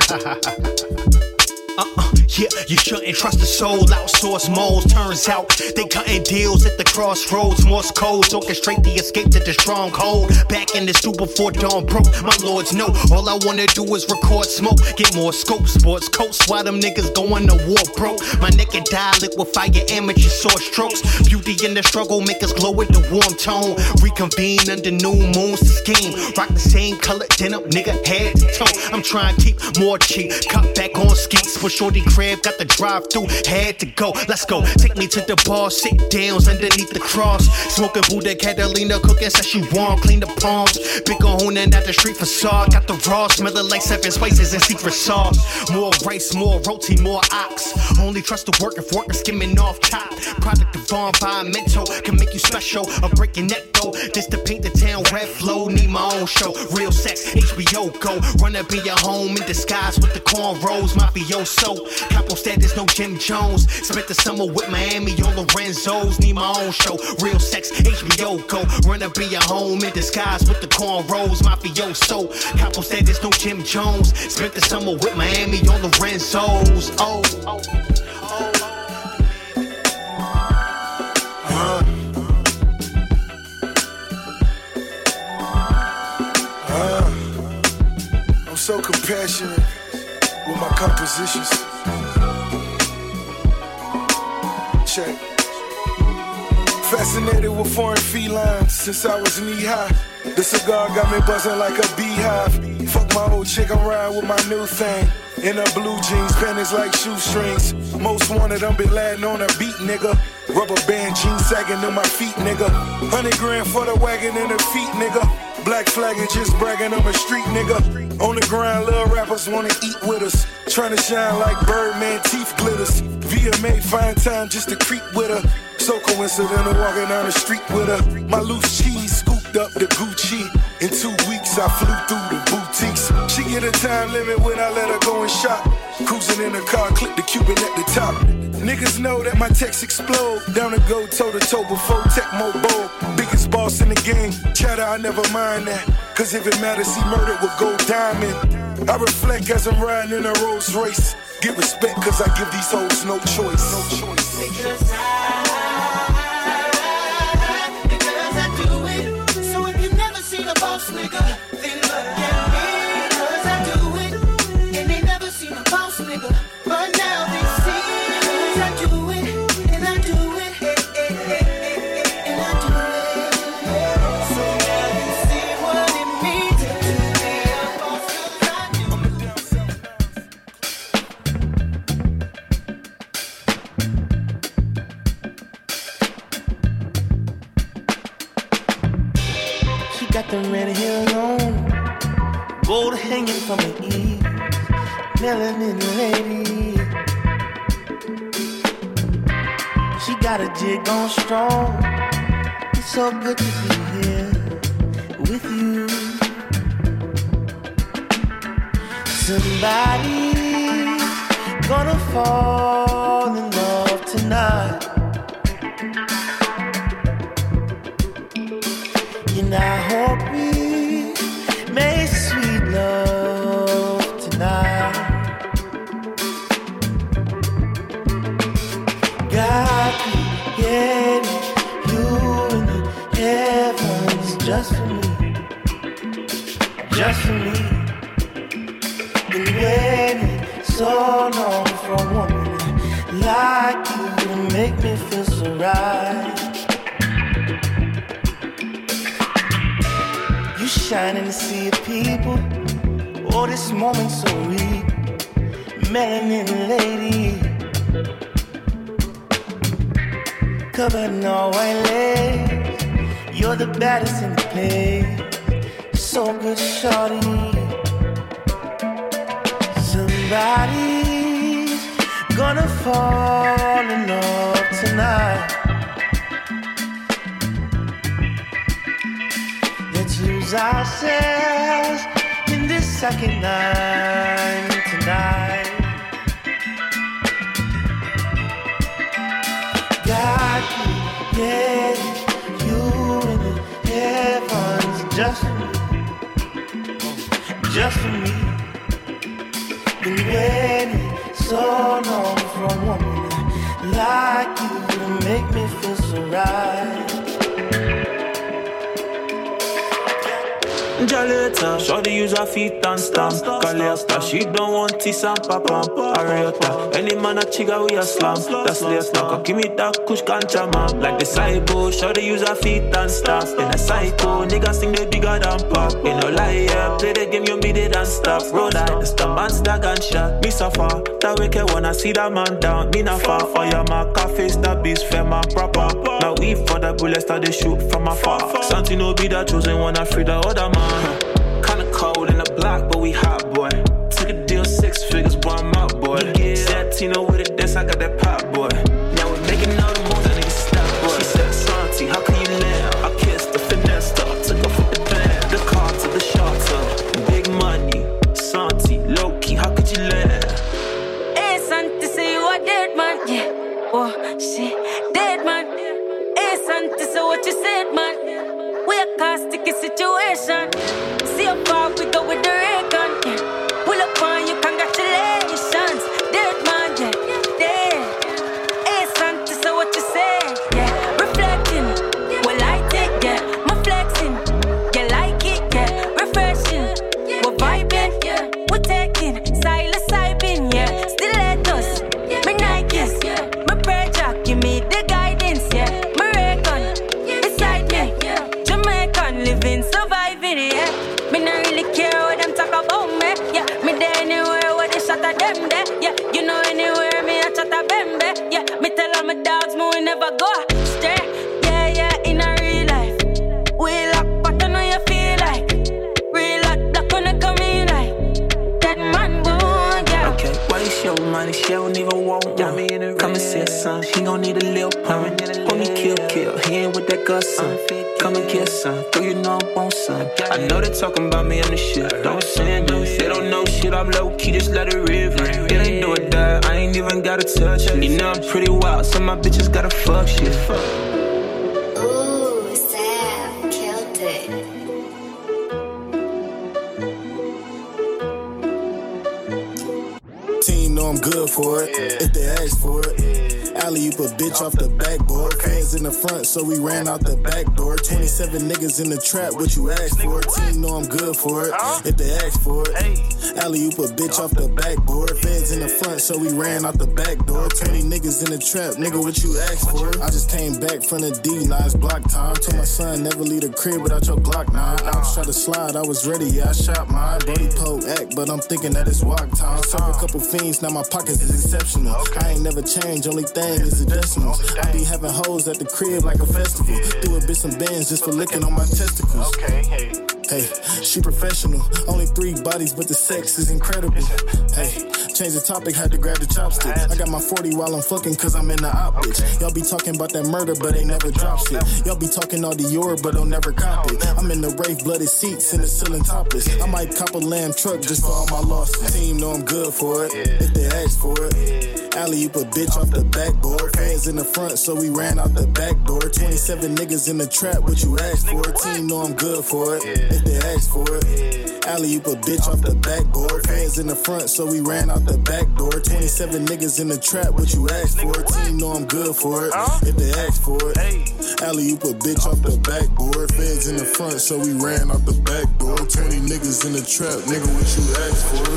Yeah, you shouldn't trust the soul. Outsource moles. Turns out they cutting deals at the crossroads. Morse codes orchestrate the escape to the stronghold. Back in the stew before dawn broke. My lords know all I wanna do is record smoke. Get more scope, sports coats. Why them niggas going to war broke? My naked die liquefy your amateur sore strokes. Beauty in the struggle make us glow with the warm tone. Reconvene under new moons to scheme. Rock the same color denim, nigga head to toe. I'm trying to keep more cheap. Cut back on skeets for shorty crib. Got the drive through, had to go. Let's go. Take me to the bar, sit downs underneath the cross. Smoking Buddha Catalina, cooking Szechuan, clean the palms. Big Kahuna at the street facade. Got the raw, smelling like 7 spices and secret sauce. More rice, more roti, more ox. Only trust the work if work is skimming off top. Product of environmental can make you special. I'm breaking that though. This to paint the town red flow. Need my own show. Real sex, HBO go. Run up in your home in disguise with the cornrows. Mafioso. Capo status, no Jim Jones. Spent the summer with Miami on Lorenzo's. Need my own show. Real sex, HBO go. Run up in your home in disguise with the cornrows. Mafioso. Capo status, no Jim Jones. Spent the summer with Miami on Lorenzo's. I'm so compassionate with my compositions. Check. Fascinated with foreign felines since I was knee high. The cigar got me buzzing like a beehive. Fuck my old chick, I'm riding with my new thing. In her blue jeans, panties like shoestrings. Most wanted, I'm been lading on a beat, nigga. Rubber band jeans sagging to my feet, nigga. 100 grand for the wagon and her feet, nigga. Black flagging, just bragging, I'm a street nigga. On the ground, little rappers wanna eat with us. Tryna shine like Birdman, teeth glitters. VMA, find time just to creep with her. So coincidental, walking down the street with her. My loose cheese scooped up the Gucci. In 2 weeks, I flew through the boutiques. She get a time limit when I let her go and shop. Cruising in the car, clip the Cuban at the top. Niggas know that my texts explode. Down to go toe to toe before Tecmo Bowl. Biggest boss in the game. Chatter, I never mind that. Cause if it matters, he murdered with gold diamond. I reflect as I'm riding in a Rolls Royce. Get respect cause I give these hoes no choice. No choice. Because I do it. So if you never seen a boss nigga, then look at me. Cause I do it. And they never seen a boss nigga. But now they see. Cause I do it. And I do it. And I do it. So now you see what it means to be a boss. She got the red hair on, gold hanging from her ears, melanin lady. She got a jig on strong. It's so good to be here with you. Somebody's gonna fall in love tonight. And I hope we make sweet love tonight. God created you in the heavens just for me, just for me. Been waiting so long for a woman like you to make me feel so right. You shine in the sea of people. Oh, this moment so real. Melanin lady, covered in all white lace. You're the baddest in the place. So good, shorty. Somebody's gonna fall in love tonight. Let's lose ourselves in this second night tonight. God created you in the heavens just for me, just for me. Been waiting so long for a woman like you to make me feel so right. Jaleta, shawty use her feet and stamp. Caleta, she don't want tis and papam. Ariota, any man a chigga we a slam. That's later, give me that kush cancha man. Like the cybo, shawty use her feet and stamp. In a psycho, nigga sing the bigger than pop. In no lie, yeah, play the game, you beat it and stop. Road eye, it's the man's that gunshot. Me suffer, that wicked wanna see that man down. Me not far, for your mark, face that beast, fair man proper. Now we for the bullets that they shoot from afar. Something no be that chosen one, I free the other man. Kinda cold in the block, but we hot, boy. Took a deal, 6 figures, boy, I'm out, boy. Said Tino with it, this, I got that pop, boy. Now we're making all the moves, that nigga stop, boy. She said, Santi, how can you land? I kissed the finesse, took off with the band. The car to the shelter, big money. Santi, low key, how could you land? Hey, Santi, say you a dead man, yeah. Oh, shit, dead man. Hey, Santi, say what you said, man. We a caustic situation. See how far we go with the ray gun. Yeah. Pull up on you, congratulations. Dead man, yeah, dead. Hey, Santa, so what you say? Yeah, reflecting. Well, I take, yeah, my flexing. Yeah, like it, yeah, refreshing. We're vibing, yeah, we're taking. Psilocybin, yeah, still let us. My Nikes, my prayer jack, give me the guidance, yeah. My ray gun, beside me. living, surviving, yeah. Me not really care what them talk about me, yeah. Me there anywhere where they shot at them there, yeah. You know anywhere me a chat at bembe, yeah. Me tell all my dogs me we never go stray, yeah, yeah. In a real life, we lock, but I know you feel like real hot black when I come in like that man boy, yeah. Okay, waste your money, she don't even want one. Come and see her son, she gon' need a little pump. Homie kill, he ain't with that gut son. Come and kiss son, girl you know I want some. I know they talking about me on the shit, don't say this. They don't know shit, I'm low key, just let it rip. It ain't do it that, I ain't even gotta touch it. You know I'm pretty wild, so my bitches gotta fuck shit. Ooh, Sam killed it. Team know I'm good for it, if they ask for it. Alley-oop a bitch off the backboard. Fans in the front, so we ran out the back door. 27 niggas in the trap, what you asked for? Team know I'm good for it, if they ask for it. Alley-oop a bitch off the backboard. Fans in the front, so we ran out the back door. 20 niggas in the trap, nigga, what you asked for? I just came back from the D, now it's block time. Told my son, never leave the crib without your Glock 9. I was trying to slide, I was ready, yeah, I shot mine. Brody Poe act, but I'm thinking that it's walk time. Serve a couple fiends, now my pockets is exceptional. I ain't never changed, only thing is the decimals. I be having hoes at the crib like a festival. Do a bit some bands just for licking on my testicles. Hey, she professional. Only 3 bodies, but the sex is incredible. Hey, change the topic, had to grab the chopstick. I got my 40 while I'm fucking cause I'm in the op, bitch. Y'all be talking about that murder, but they never drop shit. Y'all be talking all Dior, but don't never cop it. I'm in the Wraith blooded seats in the ceiling topless. I might cop a lamb truck just for all my losses. Team know I'm good for it, if they ask for it. Alley-oop a bitch off the backboard. Fans in the front, so we ran out the back door. 27 niggas in the trap, what you asked for? Team know I'm good for it, if they ask for it. Alley-oop a bitch off the backboard. Fans in the front, so we ran out the back door. 27 niggas in the trap, what you asked for? Team know I'm good for it, if they ask for it. Alley-oop a bitch off the backboard. Fans in the front, so we ran out the back door. 20 niggas in the trap, nigga, what you asked for?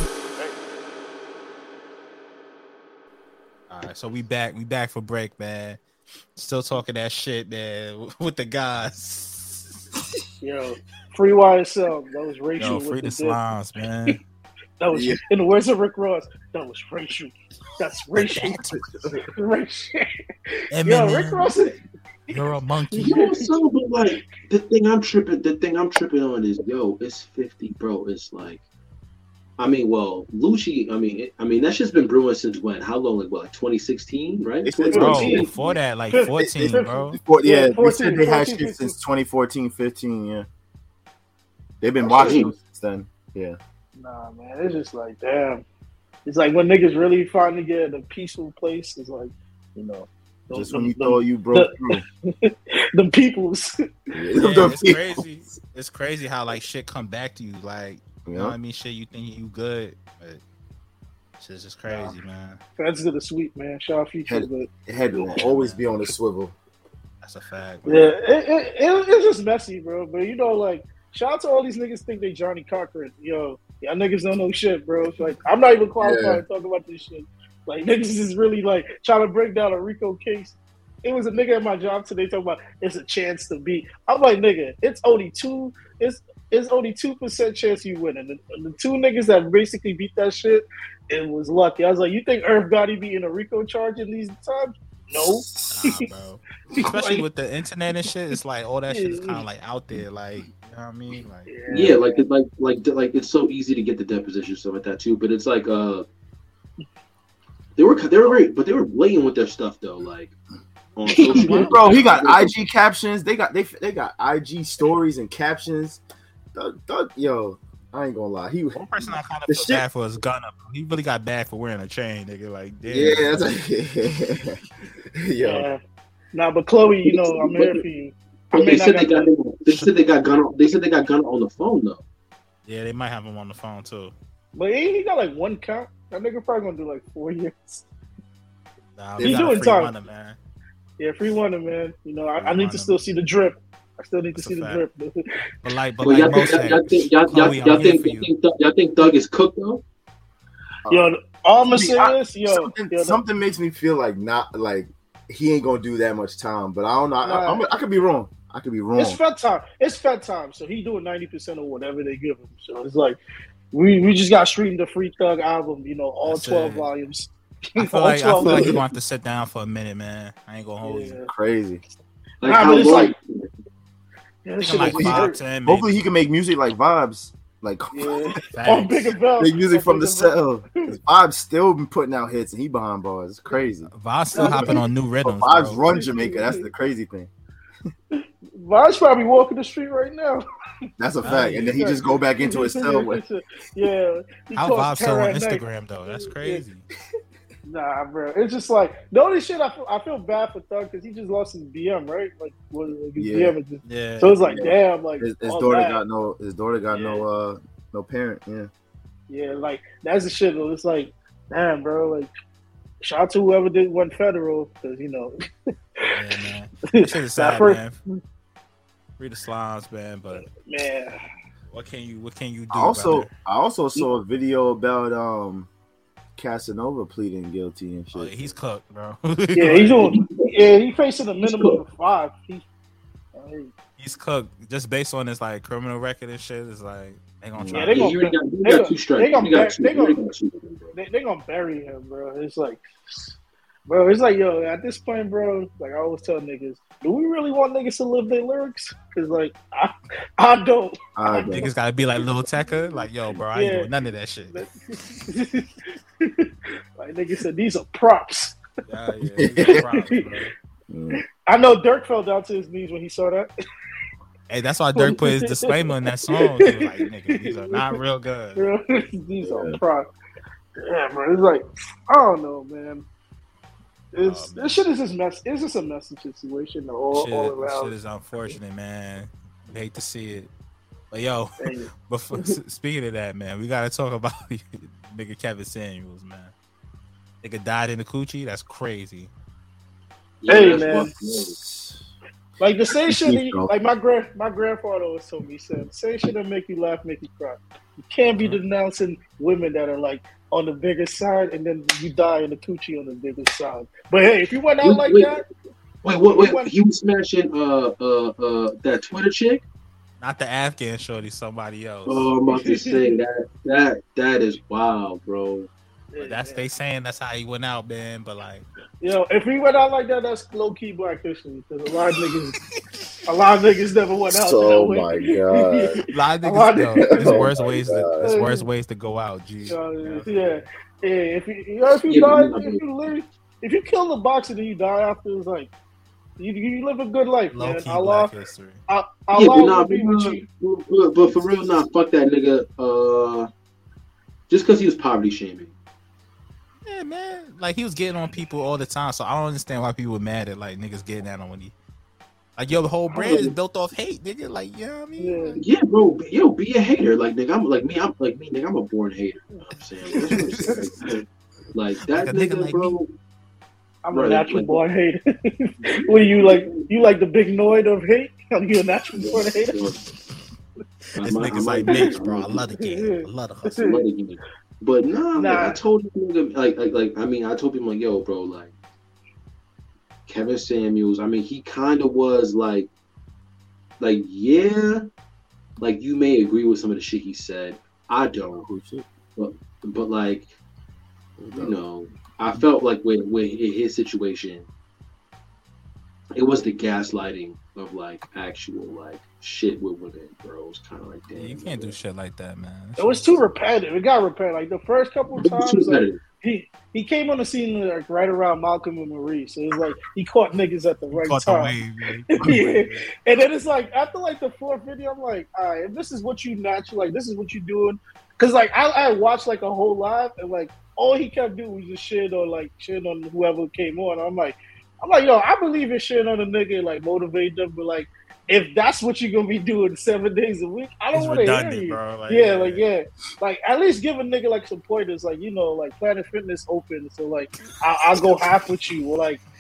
Alright, so we back for break, man. Still talking that shit, man, with the guys. Yo, free YSL. That was racial. Yo, free the slimes, man. That was, in the words of Rick Ross, that was racial. That's racial. Racial. Yo, Rick Ross. You're a monkey. You know something, but like the thing I'm tripping on is, yo, it's 50, bro. It's like, I mean, well, Lucci, I mean, that shit's been brewing since when? How long? Like, what, like 2016, right? Bro, before that, like 14, bro. Yeah, they 14, said they had 14, shit since 2014, 15, yeah. They've been watching them since then, yeah. Nah, man, it's just like, damn. It's like when niggas really finally get in a peaceful place, it's like, you know. Just when you thought you broke through. The peoples. Yeah, it's crazy. It's crazy how, like, shit come back to you, like, you know what I mean? Shit, you think you good, but shit's just crazy, man. That's to the sweet, man. Shaw Future, but head will always be on the swivel. That's a fact. Man. Yeah, it's just messy, bro. But you know, like, shout out to all these niggas think they Johnny Cochran. Yo, y'all niggas don't know shit, bro. It's like, I'm not even qualified to talk about this shit. Like, niggas is really like trying to break down a RICO case. It was a nigga at my job today talking about it's a chance to beat. I'm like, nigga, it's only 2% chance you win. And the 2 niggas that basically beat that shit, it was lucky. I was like, you think Irv Gotti be in a RICO charge in these times? No. Nah, bro. Especially like, with the internet and shit, it's like all that shit is kind of like out there, like, you know what I mean? Like, yeah, like it's so easy to get the deposition stuff like that too. But it's like they were great, but they were blatant with their stuff though, like. Bro, he got IG captions. They got IG stories and captions. Yo, I ain't gonna lie. One person I kind of feel bad for is Gunna. He really got bad for wearing a chain, nigga. Like, damn. Yeah, that's yeah. Nah, but Chloe, you know, I'm here for you. They said they got Gunna. They said they got Gunna on the phone though. Yeah, they might have him on the phone too. But he got like 1 count. That nigga probably gonna do like 4 years. Nah, he's doing time, Wonder, man. Yeah, free Wonder, man. You know, I need to still see the drip. I still need to see the drip. But like y'all think Thug is cooked though? Yo, all I'm saying is, something makes me feel like not like he ain't gonna do that much time. But I don't know. I could be wrong. I could be wrong. It's Fed time. It's Fed time. So he doing 90% of whatever they give him. So it's like we just got streamed the Free Thug album. You know, all 12 volumes. I feel like you're gonna have to sit down for a minute, man. I ain't gonna hold you. Crazy. Like, nah, but it's like, hopefully he can make music like Vibes. Like make music from the cell. Vibes still been putting out hits and he behind bars. It's crazy. Vibes still hopping on new rhythms. Vibes run Jamaica. That's the crazy thing. Vibes probably walking the street right now. That's a fact. And then he just go back into his cell. Yeah. How Vibes still on Instagram though? That's crazy. Nah, bro. It's just like the only shit I feel bad for Thug because he just lost his BM, right? Like, his BM is just, so it's like, damn, like his daughter got no parent. Yeah, like that's the shit. Though. It's like, damn, bro. Like, shout out to whoever went federal because you know. Yeah, man. That shit is sad, man. Read the slimes, man. But man, what can you do? I also saw a video about Casanova pleading guilty and shit. Oh, he's cooked, bro. He facing a minimum of 5. He's cooked just based on his like criminal record and shit. It's like they gonna try. They gonna bury him, bro. It's like, yo, at this point, bro. Like I always tell niggas, do we really want niggas to live their lyrics? Because like I don't. Niggas gotta be like Lil Tecca, like yo, bro. I ain't doing none of that shit. Like niggas said, these are props. These are props, bro. I know Dirk fell down to his knees when he saw that. Hey, that's why Dirk put his disclaimer in that song. Dude. Like, nigga, these are not real good. These are props. Yeah, bro. It's like I don't know, man. This shit is just mess. It's just a messy situation all around. Shit is unfortunate, man. I hate to see it. But yo, speaking of that, man, we gotta talk about nigga Kevin Samuels, man. Nigga died in the coochie. That's crazy. Hey, man. Like the same shit. Like my grandfather always told me, he said, "Same shit that make you laugh, make you cry." You can't be denouncing women that are like on the bigger side, and then you die in the coochie on the bigger side. But hey, if you went out that, wait, he was smashing that Twitter chick. Not the Afghan shorty, somebody else. Oh, I'm about to say that is wild, bro. But they saying that's how he went out, man. But like, if he went out like that, that's low key black history because a lot of niggas never went out. Oh my god! A lot of niggas, there's worse ways. There's worse ways to go out. G. Yeah. If you kill the boxer and you die after, it's like you live a good life, low man. Key Allah, black history. But for real, fuck that nigga. Just because he was poverty shaming. Yeah, man. Like he was getting on people all the time, so I don't understand why people were mad at like niggas getting that on when he. Like the whole brand is built off hate, nigga. Like, you know what I mean? Yeah, bro. Be a hater. Like, nigga, I'm a born hater. You know what I'm saying? That's what I'm saying. Like that nigga, like bro. Me. I'm a natural born hater. What you like the big Noid of hate? Are you a natural born hater? This nigga's like Mitch, bro. I love the game. I love the hustle. But nah. Like, I told him, I told him, like, yo, bro, like, Kevin Samuels, I mean, he kind of was like, yeah, like, you may agree with some of the shit he said. I don't. But like, you know, I felt like with his situation, it was the gaslighting of, like, actual, like, shit with women, bro. It's kind of like, damn. Yeah, you can't do shit like that, man. It was too repetitive. It got repetitive. Like, the first couple of times, like, he came on the scene, like, right around Malcolm and Marie. So it was like, he caught niggas at the right time. Yeah. And then it's like, after, like, the fourth video, I'm like, all right, if this is what you naturally, like, this is what you doing. Because, like, I watched, like, a whole live, and, like, all he kept doing was just shit on whoever came on. I'm like, yo, I believe in shit on a nigga, like, motivate them, but, like, if that's what you're gonna be doing 7 days a week, I don't want to hear you. Bro. Like, like at least give a nigga like some pointers, like, you know, like Planet Fitness open, so like I'll go half with you, or like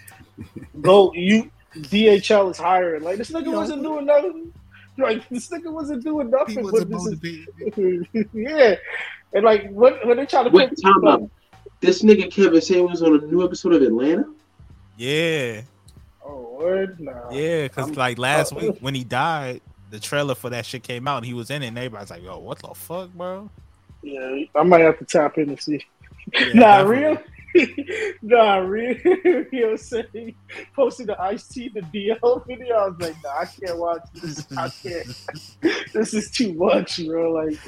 DHL is hiring. Like this nigga wasn't doing nothing. Like this nigga wasn't doing nothing. Yeah, and like when they try to wait, time out. This nigga Kevin Samuels was on a new episode of Atlanta. Yeah. Oh Word? Nah. Yeah, because like last week when he died, the trailer for that shit came out and he was in it and everybody's like, yo, what the fuck, bro? Yeah, I might have to tap in and see. Yeah, real. Rio said he posted the Ice-T, the DL video. I was like, nah, I can't watch this. I can't. This is too much, bro. Like,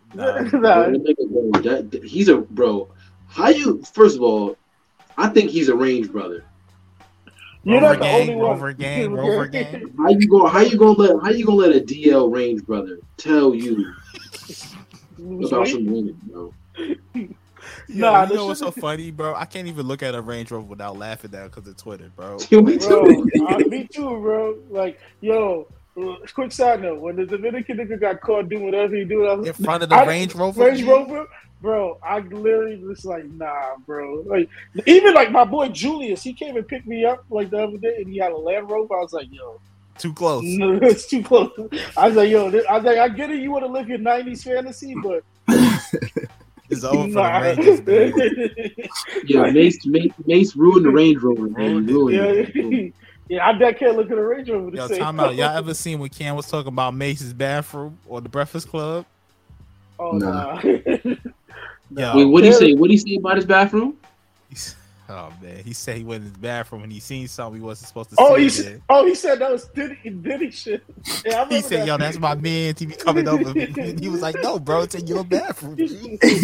he's a bro. How you? First of all, I think he's a Range brother. You're not the only one. Rover gang. How you gonna let a DL Range brother tell you about some women, bro? Nah, you know what's so funny, bro? I can't even look at a Range Rover without laughing at it because of Twitter, bro. Me too. Me too, bro. Like, yo, quick side note: when the Dominican nigga got caught doing whatever he do, in front of the Range Rover, bro, I literally was like, nah, bro. Like, even like my boy Julius, he came and picked me up like the other day, and he had a Land Rover. I was like, yo. Too close. No, it's too close. I was like, yo, I get it. You want to live your '90s fantasy, but it's over for the Rangers. Yeah, Mace ruined the Range Rover, man. Yeah, I can't look at a Range Rover. Yo, time out. Y'all ever seen when Cam was talking about Mace's bathroom or the Breakfast Club? Oh no. Nah. Wait, what did he say? What did he say about his bathroom? Oh man, he said he went in his bathroom and he seen something he wasn't supposed to see. He said that was Diddy shit. Yeah, he said, "Yo, that's my man." He be coming over. He was like, "No, bro, it's in your bathroom." Wait.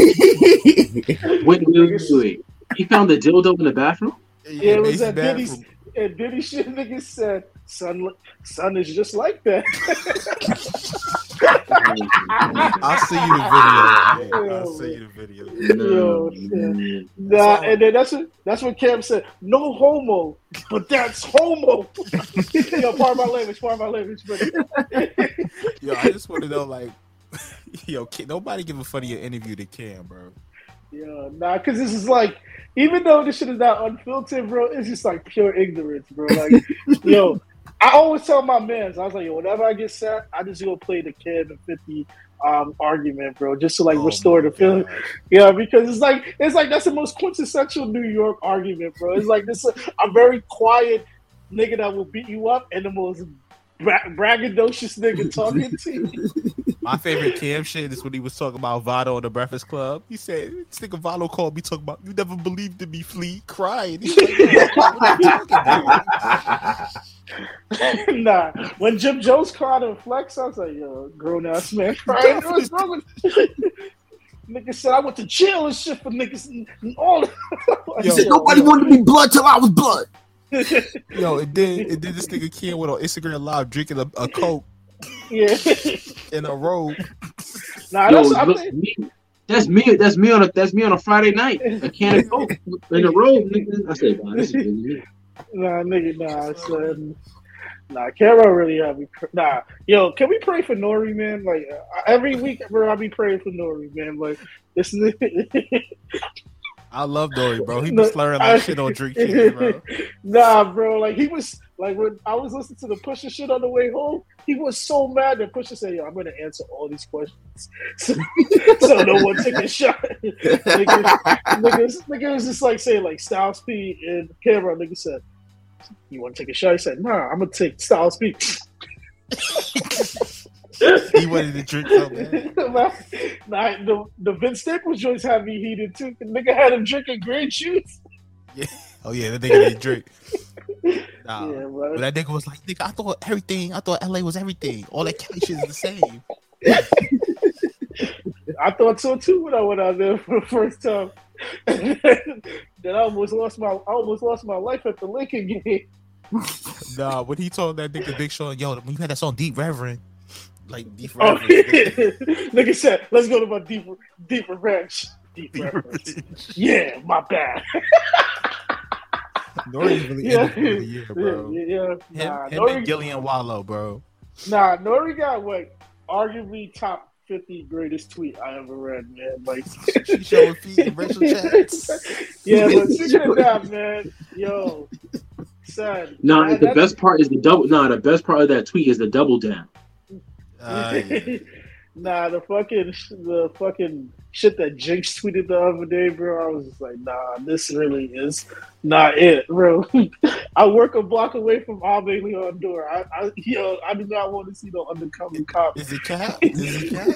He found the dildo in the bathroom. Yeah, it was at Diddy's. And Diddy shit nigga said, "Son is just like that." I'll see you the video. Nah, and then that's what Cam said. No homo, but that's homo. Yo, pardon my language, buddy. Yo, I just want to know, like, yo, nobody give a funnier interview than Cam, bro. Yeah, nah, because this is like, even though this shit is not unfiltered, bro, it's just like pure ignorance, bro. Like, yo, I always tell my mans, I was like, yo, whenever I get sad, I just go play the Cam and 50 argument, bro, just to like restore the feeling. Yeah, because it's like that's the most quintessential New York argument, bro. It's like this a very quiet nigga that will beat you up and the most braggadocious nigga talking to you. My favorite Cam shit is when he was talking about Vado on the Breakfast Club. He said, this nigga Vado called me talking about, you never believed in me, Flea, crying. He's like, nah, when Jim Jones cried and Flex, I was like, yo, grown ass man crying. What's wrong with nigga said I went to jail and shit for niggas and all that. He said nobody wanted to be blood till I was blood. Yo, and then this nigga Cam went on Instagram Live drinking a Coke. Yeah. In a robe. Nah, that's me on a Friday night. A can of Coke in a robe, nigga. I said, nah, this is me. Nah, son. Nah, Caro really have me. Nah, yo, can we pray for Nori, man? Like every week, bro, I be praying for Nori, man. Like this is. I love Nori, bro. He was slurring like shit on Drink King, bro. Nah, bro. Like he was like when I was listening to the Pusha shit on the way home, he was so mad that Pusha said, "Yo, I'm gonna answer all these questions, so no one take a shot." Nigga was just like saying like Styles P and Camera. Nigga said, "You want to take a shot?" He said, "Nah, I'm gonna take Styles P." He wanted to drink so bad. The Vince Staples joints had me heated too. The nigga had him drinking green juice. Yeah. Oh yeah, that nigga didn't drink. Nah. Yeah, but that nigga was like, nigga, I thought LA was everything. All that Cali shit is the same. I thought so too when I went out there for the first time. Then I almost lost my life at the Lincoln game. Nah, when he told that nigga Big Sean, yo, when you had that song Deep Reverend. Like deep reverence. Nigga said, let's go to my deep revenge. Deep reverence. Yeah, my bad. Nori's really in it for the year, bro. Yeah. Him and Gillian Wallow, bro. Nah, Nori got what arguably top 50 greatest tweet I ever read, man. Like she showing feet in racial chats. Yeah, but speaking of that, man, yo, son. The best part is the double. Nah, the best part of that tweet is the double down. Yeah. Nah, the fucking shit that Jinx tweeted the other day, bro. I was just like, nah, this really is not it, bro. I work a block away from Ave Leon door. I do not want to see no undercover cop. Is it Cap? Is it Cap?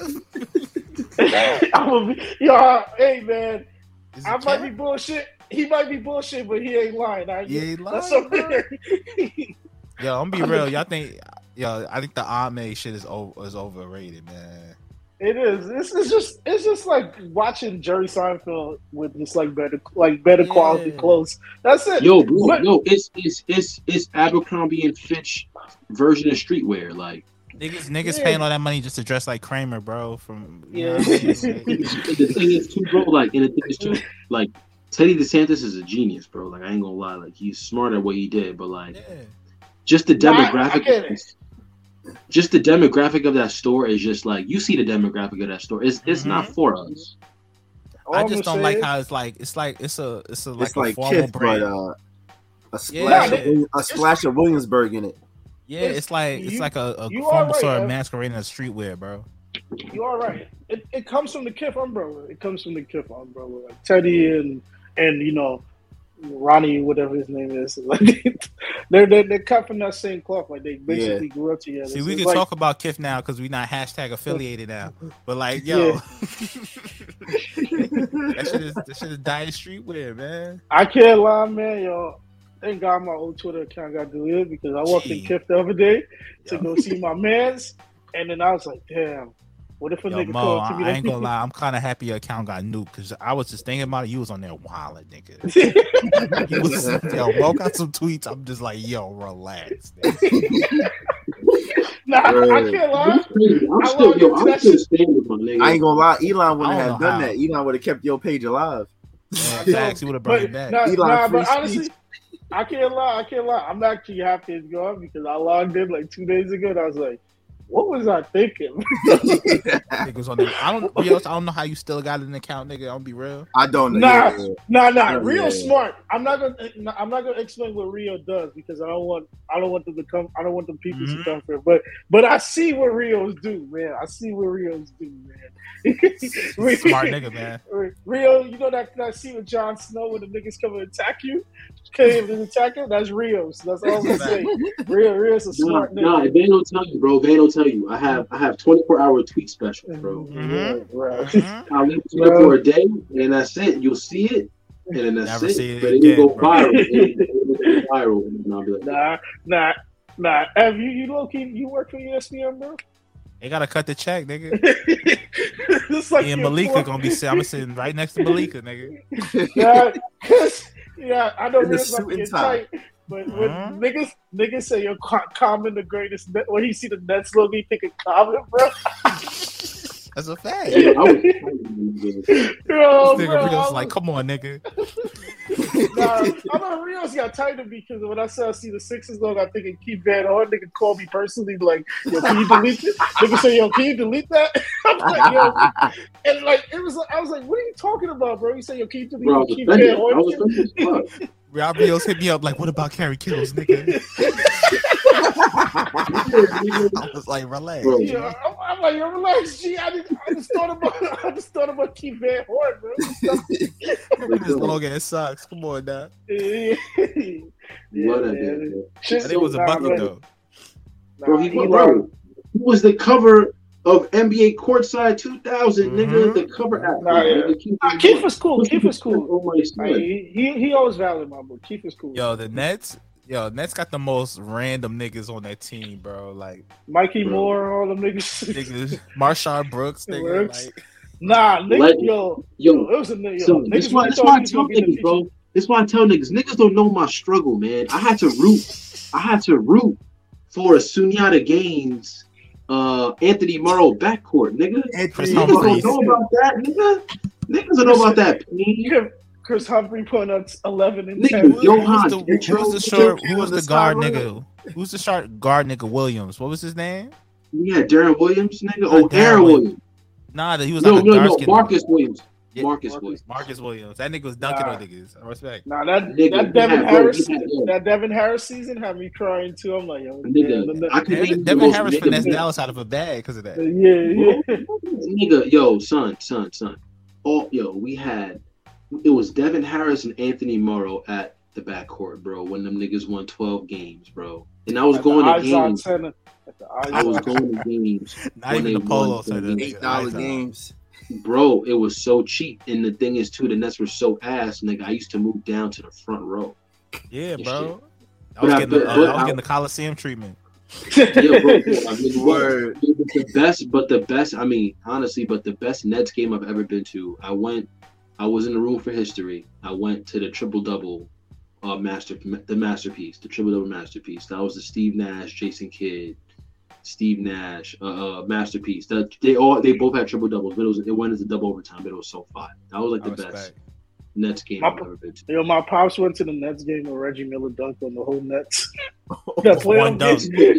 Hey man, I might be bullshit. He might be bullshit, but he ain't lying. He ain't lying. That's okay. Yo, I'm gonna be real. I think the Ame shit is overrated, man. It is. It's just like watching Jerry Seinfeld with just like better quality clothes. That's it. Yo, bro, it's Abercrombie and Fitch version of streetwear. Like niggas paying all that money just to dress like Kramer, bro. From the thing is too, bro. Like Teddy DeSantis is a genius, bro. Like I ain't gonna lie, like he's smart at what he did, but like just the demographic. Just the demographic of that store is just like you see the demographic of that store. It's not for us. I just don't like how it's like a formal Kith, brand. But a splash of Williamsburg in it. Yeah, it's like a formal store masquerading as streetwear, bro. You all right? It comes from the Kith umbrella. Like Teddy and Ronnie, whatever his name is, like they're cut from that same cloth. Like they basically grew up together. See, we can talk about Kith now because we're not hashtag affiliated now. But like, yo, that shit is dying streetwear, man. I can't lie, man. Yo, thank God my old Twitter account got deleted because I walked in Kith the other day to go see my mans, and then I was like, damn. What if a nigga called to me? I ain't gonna lie, I'm kind of happy your account got nuked because I was just thinking about it. You was on there wilding, nigga. Mo got some tweets. I'm just like, yo, relax. Nah, I can't lie. I'm still staying with my nigga. I ain't gonna lie, Elon wouldn't have done that. Elon would have kept your page alive. Facts, he would have brought it back. But honestly, I can't lie. I'm actually happy it's gone because I logged in like 2 days ago and I was like, what was I thinking? I don't know how you still got an account, nigga. I'll be real. I don't know. Nah. Rio's smart. I'm not gonna explain what Rio does because I don't want the people to come for it. But I see what Rios do, man. Smart nigga, man. Rio, you know that scene with Jon Snow when the niggas come and attack you? Came and attack him? That's Rios. That's all I'm saying. Rio's a smart nigga. Nah, Van don't tell you, bro. Van don't tell you. I have 24-hour tweet specials, bro. I'll leave it for a day, and that's it. You'll see it, and then that's it. But it will go viral. And I'll be like, nah. Ev, you low-key, you work for ESPN, bro? They gotta cut the check, nigga. Like me and Malika gonna be sitting right next to Malika, nigga. Yeah, I know Rio's about to get tight. But when niggas say you're Common the greatest, when he see the Nets logo, he think of Common, bro. That's a fact. Rio's like, come on, nigga. I know Rio's got tight to me because when I see the Sixers logo, I'm thinking Keith Van Horn. Nigga call me personally, like, yo, can you delete it? Nigga say, yo, can you delete that? I'm like, yo. And like, I was like, what are you talking about, bro? He said, yo, can you delete Keith Van Horn? Rob Rios hit me up like, what about Kerry Kittles, nigga? I was like, relax. Yeah, I'm like, yo, relax, G. I just thought about Keith Van Horn, bro. This long ass sucks. Come on, now. Yeah, I think it was a bucket though. Bro, he was the cover of NBA Courtside 2000, nigga. The cover app. Keith was cool. He always valid, my boy. Keith was cool. Yo, the Nets got the most random niggas on that team, bro. Like Mikey Moore, all them niggas. Marshawn Brooks, nigga. Like, nah, nigga, yo, it was a nigga. So that's why I tell niggas, bro. That's why I tell niggas don't know my struggle, man. I had to root for a Sunyata Gaines, Anthony Morrow backcourt, nigga. Niggas don't know about that, nigga. Niggas don't know about that. Chris Humphrey putting up 11 and 10. Who was the guard nigga? Who's the short guard nigga? Williams. What was his name? Yeah, Darren Williams, nigga. Oh, Aaron Williams. Nah, he was like no, Marcus Williams. Marcus Williams. Marcus Williams. That nigga was dunking on niggas. I respect. Nah, that Devin Harris season had me crying too. I'm like, yo, Devin Harris finessed Dallas out of a bag because of that. Yeah. Nigga, yo, son. It was Devin Harris and Anthony Morrow at the backcourt, bro, when them niggas won 12 games, bro. And I was going to games. I was going to games. Not even the Polo Center. $8 games. Bro, it was so cheap. And the thing is, too, the Nets were so ass, nigga. I used to move down to the front row. Yeah, bro. I was getting the Coliseum treatment. Yeah, bro. The best Nets game I've ever been to. I was in the room for history. I went to the triple-double masterpiece, the triple-double masterpiece. That was the Steve Nash, Jason Kidd, Steve Nash masterpiece. They both had triple-doubles, but it went into double overtime, but it was so fire. That was like the best Nets game I've ever been to. Yo, my pops went to the Nets game where Reggie Miller dunked on the whole Nets. One dunk.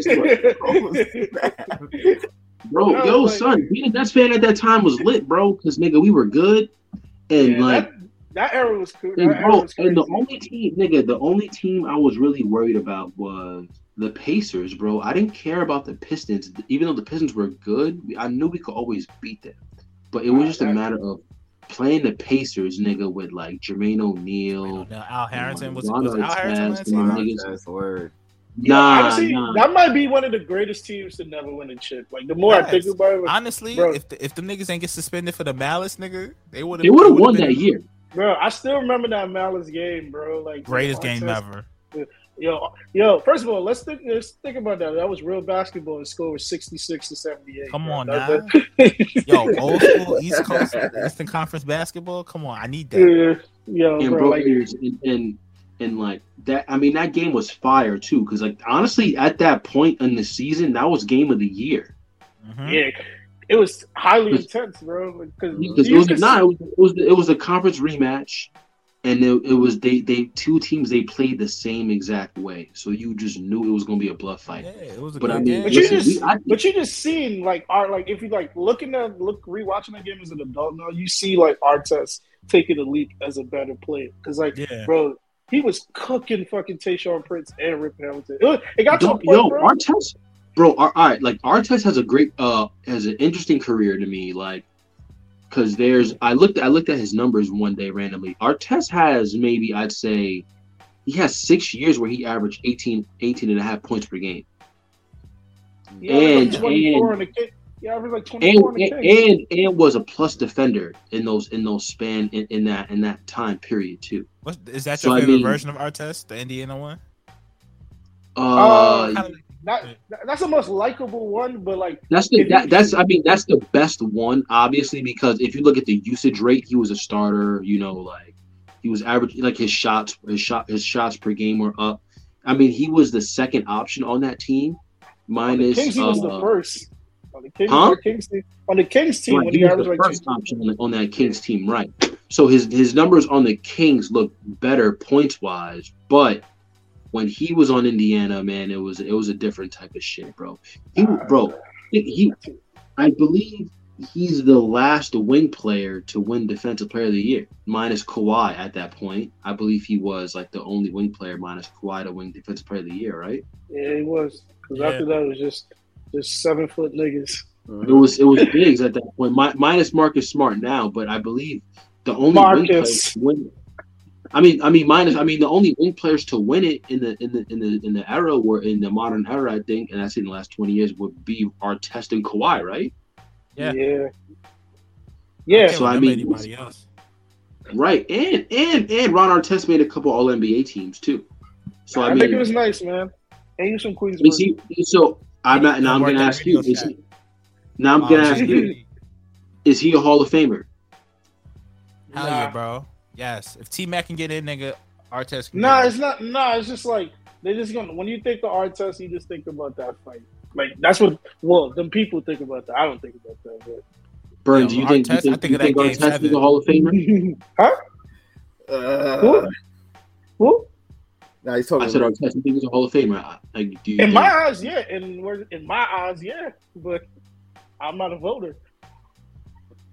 Bro, son, being a Nets fan at that time was lit, bro, because, nigga, we were good. And, that era was cool. And the only team I was really worried about was the Pacers, bro. I didn't care about the Pistons. Even though the Pistons were good, I knew we could always beat them. But it was just a matter of playing the Pacers, nigga, with, like, Jermaine O'Neal. Al Harrington was Al Harrington on that team? That's the word. Honestly, that might be one of the greatest teams to never win a chip. Like, the more I think about it, honestly, bro, if the niggas ain't get suspended for the malice, nigga, they would have won that year. Bro, I still remember that Malice game, bro. Like, greatest game ever. Yo, first of all, let's think about that. That was real basketball. The score was 66-78. Come on, now. Yo, old school East Coast Eastern Conference basketball. Come on, I need that. Yeah, and bro, and like that. I mean, that game was fire too. Because, like, honestly, at that point in the season, that was game of the year. Mm-hmm. Yeah. It was highly intense, bro. Because it was a conference rematch, and it was they two teams, they played the same exact way, so you just knew it was gonna be a bluff fight. Yeah, it was a but good I mean, game. But you just seen if you rewatching that game as an adult now, you see like Artest taking a leap as a better player because bro, he was cooking fucking Tayshaun Prince and Rip Hamilton. It got to a point, bro. Artest. Bro, all right, like Artest has has an interesting career to me, like, because I looked at his numbers one day randomly. Artest has maybe, I'd say, he has 6 years where he averaged 18 and a half points per game. And was a plus defender in those span in that time period too. Is that your favorite version of Artest, the Indiana one? That's the most likable one, but like that's the best one, obviously, because if you look at the usage rate, he was a starter. You know, like he was average, like his shots per game were up. I mean, he was the second option on that team. Minus Kings, he was the first. On the Kings team, right, when he was the first option on that Kings team, right? So his numbers on the Kings look better points wise, but when he was on Indiana, man, it was a different type of shit, bro. I believe he's the last wing player to win Defensive Player of the Year, minus Kawhi at that point. I believe he was like the only wing player minus Kawhi to win Defensive Player of the Year, right? Yeah, he was. Because after that, it was just 7-foot niggas. It was bigs at that point, minus Marcus Smart now, but I believe the only wing players to win it. The only wing players to win it in the era were in the modern era, I think, and that's in the last 20 years would be Artest and Kawhi, right? Yeah. So I mean, anybody else. Right, and Ron Artest made a couple All NBA teams too. So I think it was nice, man. And you some Queens. I'm going to ask you. Is he a Hall of Famer? Hell yeah, bro. Yes. If T-Mac can get in, nigga, Artest can it's not. Nah, it's just like they're just gonna. When you think of Artest, you just think about that fight. Like that's what. Well, them people think about that. I don't think about that. But Burn, do you think Artest is a Hall of Famer? Huh? Who? Nah, he's talking. I said Artest. You think he's a Hall of Famer? In my eyes, yeah. In my eyes, yeah. But I'm not a voter.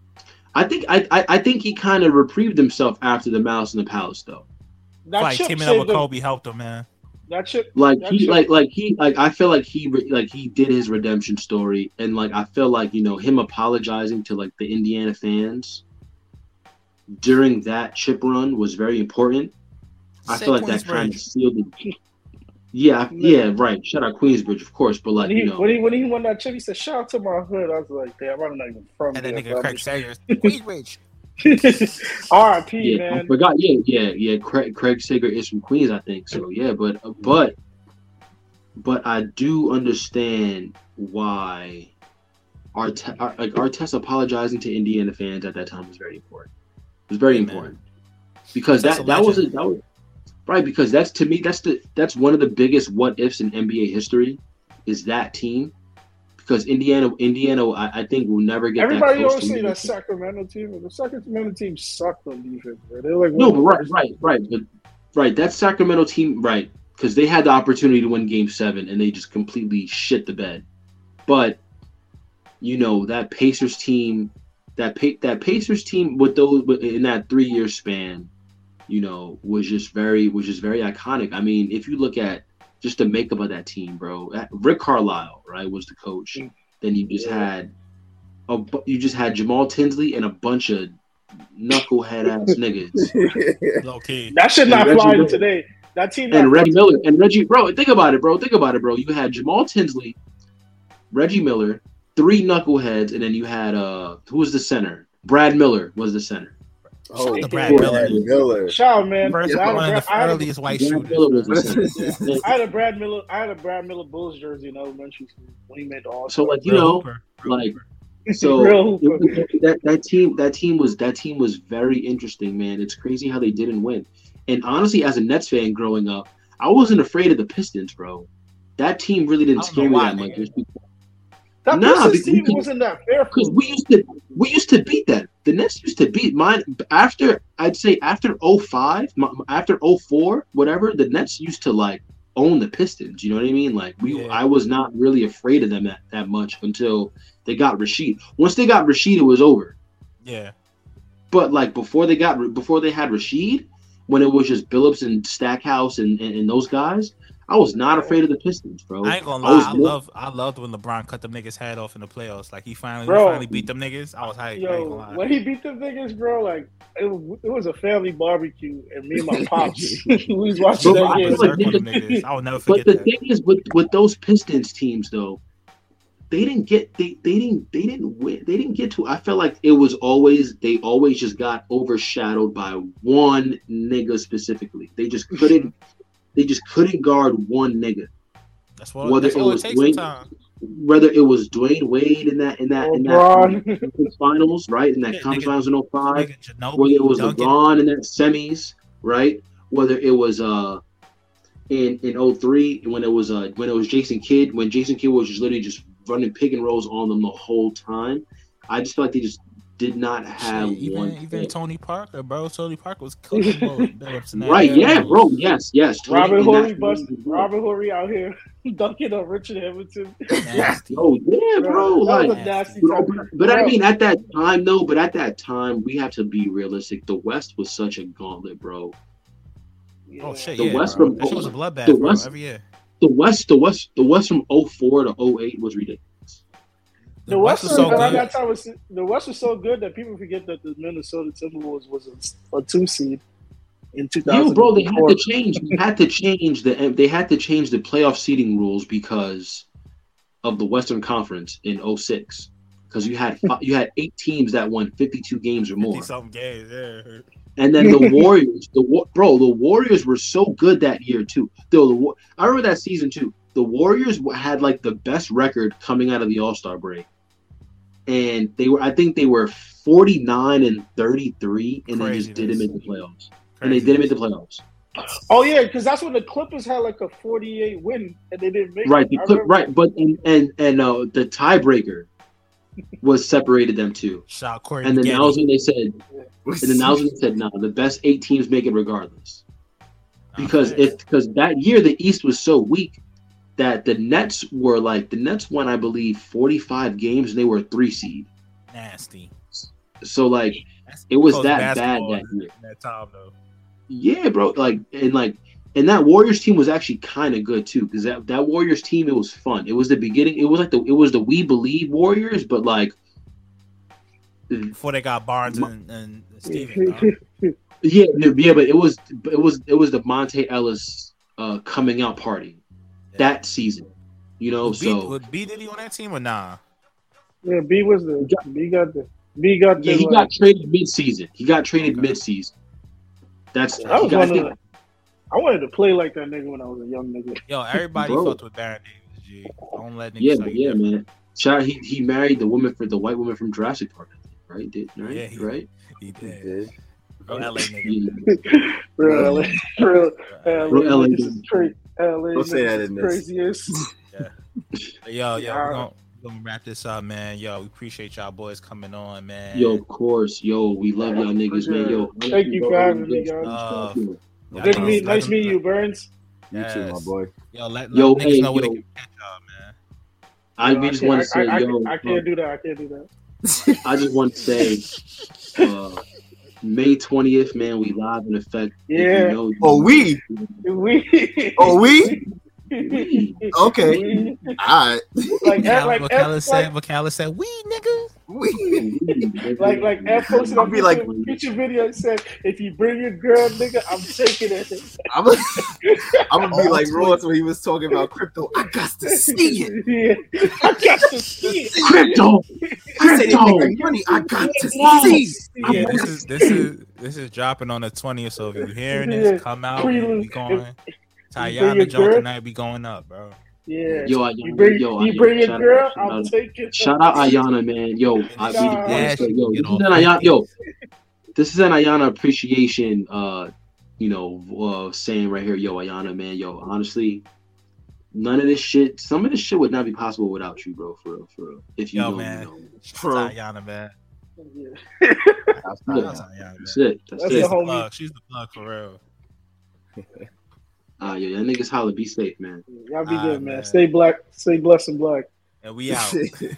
I think he kind of reprieved himself after the Malice in the Palace, though. Like teaming up with Kobe helped him, man. That shit, I feel like he did his redemption story, and like I feel like him apologizing to like the Indiana fans during that chip run was very important. I feel like that kind of sealed it. Yeah, right. Shout out Queensbridge, of course, but like when he won that chip, he said, "Shout out to my hood." I was like, "Damn, I'm not even from." And that nigga Craig Sager, Queensbridge. R.I.P. Yeah, man. I forgot. Yeah. Craig Sager is from Queens, I think. So yeah, but I do understand why Artest apologizing to Indiana fans at that time was very important. It was very important because that was right, because that's, to me, that's one of the biggest what ifs in NBA history is that team. Because Indiana, I think will never get. Everybody that close always to say that Sacramento team, but the Sacramento team sucked on defense. Bro. They're like right. That Sacramento team, right? Because they had the opportunity to win Game 7 and they just completely shit the bed. But that Pacers team, that Pacers team with those in that 3-year span, was just very iconic. I mean, if you look at just the makeup of that team, bro. Rick Carlisle, right, was the coach. Then you just had Jamal Tinsley and a bunch of knucklehead ass niggas. Low key. That should not fly today. That team and Reggie Miller and Reggie, bro. Think about it, bro. You had Jamal Tinsley, Reggie Miller, 3 knuckleheads, and then you had who was the center? Brad Miller was the center. Shout out to Brad Miller. Shout out, man. One of the earliest white shooters. I had a Brad Miller Bulls jersey in elementary school when he made the All-Star. So that team was very interesting, man. It's crazy how they didn't win. And honestly, as a Nets fan growing up, I wasn't afraid of the Pistons, bro. That team really didn't scare me that much. Pistons team wasn't that fair because we used to beat them. The Nets used to beat mine after 05, after 04, whatever. The Nets used to like own the Pistons. You know what I mean? Like I was not really afraid of them that much until they got Rasheed. Once they got Rasheed, it was over. Yeah. But like before they had Rasheed, when it was just Billups and Stackhouse and those guys, I was not afraid of the Pistons, bro. I ain't gonna lie. I loved when LeBron cut them niggas' head off in the playoffs. Like he finally beat them niggas. I was hyped. Yo, when he beat them niggas, bro, like it was a family barbecue, and me and my pops we was watching that game. I will never forget. But the thing is, with those Pistons teams, though, they didn't win. They didn't get to. I felt like they always just got overshadowed by one nigga specifically. They just couldn't. They just couldn't guard one nigga. That's what it takes sometimes. Whether it was Dwayne Wade in that finals, right? In that conference finals in 05, whether it was LeBron in that semis, right? Whether it was in 03 when it was Jason Kidd, when Jason Kidd was just literally just running pick and rolls on them the whole time. I just feel like they just did not have one. Even Tony Parker, bro. Tony Parker was cooking Billups. Right, yeah, bro. Yes. Robert Horry out here dunking on Richard Hamilton. Oh, yeah, bro. But I mean, at that time, we have to be realistic. The West was such a gauntlet, bro. Oh shit, the West bro. That shit was a bloodbath, bro, every year. The West from 04 to 08 was ridiculous. The West was so good. The West was so good that people forget that the Minnesota Timberwolves was a 2 seed in 2000. Yo, bro, they had to change. They had to change the playoff seeding rules because of the Western Conference in 06. Because you had 8 teams that won 52 games or more. 50-something games, yeah. And then the Warriors, the Warriors were so good that year too. I remember that season too. The Warriors had like the best record coming out of the All-Star break. And I think they were 49-33, and they just didn't make the playoffs. And they didn't make the playoffs. Oh yeah, because that's when the Clippers had like a 48 win, and they didn't make it. Right, but the tiebreaker was separated them too. And then that was when they said, no, the best 8 teams make it regardless. Because that year the East was so weak that the Nets won, I believe, 45 games and they were a 3 seed. Nasty. So like, it was Close that bad basketball that year. in that time though. Yeah, bro. And that Warriors team was actually kind of good too, because that Warriors team, it was fun. It was the beginning. It was the We Believe Warriors, but like before they got Barnes and Steven. Yeah, but it was the Monte Ellis coming out party that season. You know, was B Diddy on that team or nah? Yeah, B got he got traded mid-season. I wanted to play like that nigga when I was a young nigga. Yo, everybody fucked with Baron Davis, G. Don't let niggas tell you man. Shout out, he married the white woman from Jurassic Park, right? He did. He did. Real LA nigga. Real LA nigga. Don't say that in this. Craziest. Yeah. Yo, we're gonna wrap this up, man. Yo, we appreciate y'all boys coming on, man. Yo, of course. Yo, we love y'all niggas, man. Yo, thank you for having me, guys. Nice meeting you, Burns. You too, my boy. Yo, let niggas know where they can catch y'all, man. I just want to say, I can't do that. I just want to say, May 20th, man, we live in effect. Yeah. We. Okay. All right. McCallum said, we nigga. Like F posted on the picture video and said, if you bring your girl, nigga, I'm taking it. I'm gonna be like Ross when he was talking about crypto. I got to see it. Yeah. I got to see it. Crypto. Money. I got to see it. Yeah, this is dropping on the 20th. So if you're hearing this, come out. We going. Tayana Jones tonight be going up, bro. Yeah. Yo, you bring your girl, I'll take it. Shout out Ayana, man. Yo, this is an Ayana appreciation saying right here, yo, Ayana, man, yo, honestly, some of this shit would not be possible without you, bro, for real. If you man. Ayana, man. That's it. She's the plug for real. Y'all niggas holla. Be safe, man. Y'all be good, man. Stay black. Stay blessed and black. And we out.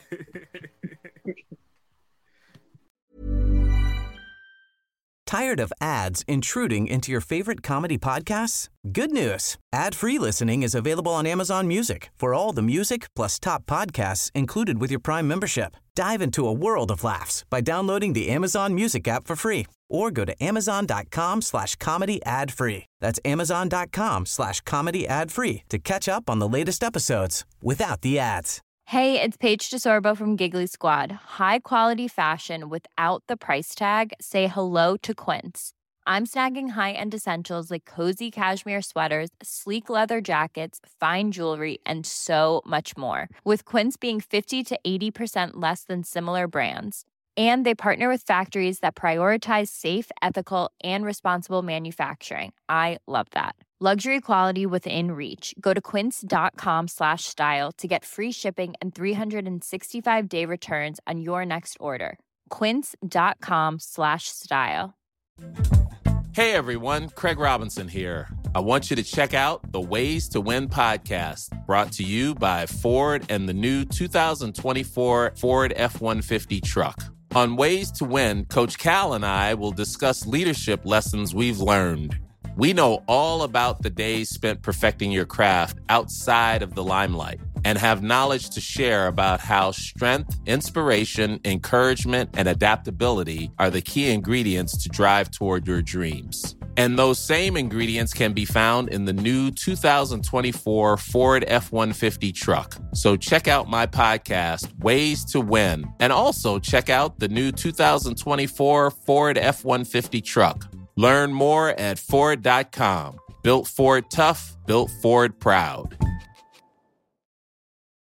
Tired of ads intruding into your favorite comedy podcasts? Good news. Ad-free listening is available on Amazon Music for all the music plus top podcasts included with your Prime membership. Dive into a world of laughs by downloading the Amazon Music app for free or go to amazon.com/comedy ad-free. That's amazon.com/comedy ad-free to catch up on the latest episodes without the ads. Hey, it's Paige DeSorbo from Giggly Squad. High quality fashion without the price tag. Say hello to Quince. I'm snagging high-end essentials like cozy cashmere sweaters, sleek leather jackets, fine jewelry, and so much more. With Quince being 50 to 80% less than similar brands. And they partner with factories that prioritize safe, ethical, and responsible manufacturing. I love that. Luxury quality within reach. Go to quince.com/style to get free shipping and 365-day returns on your next order. Quince.com/style. Hey everyone, Craig Robinson here. I want you to check out the Ways to Win podcast, brought to you by Ford and the new 2024 Ford F-150 truck. On Ways to Win, Coach Cal and I will discuss leadership lessons we've learned. We know all about the days spent perfecting your craft outside of the limelight and have knowledge to share about how strength, inspiration, encouragement, and adaptability are the key ingredients to drive toward your dreams. And those same ingredients can be found in the new 2024 Ford F-150 truck. So check out my podcast, Ways to Win, and also check out the new 2024 Ford F-150 truck. Learn more at Ford.com. Built Ford tough, built Ford proud.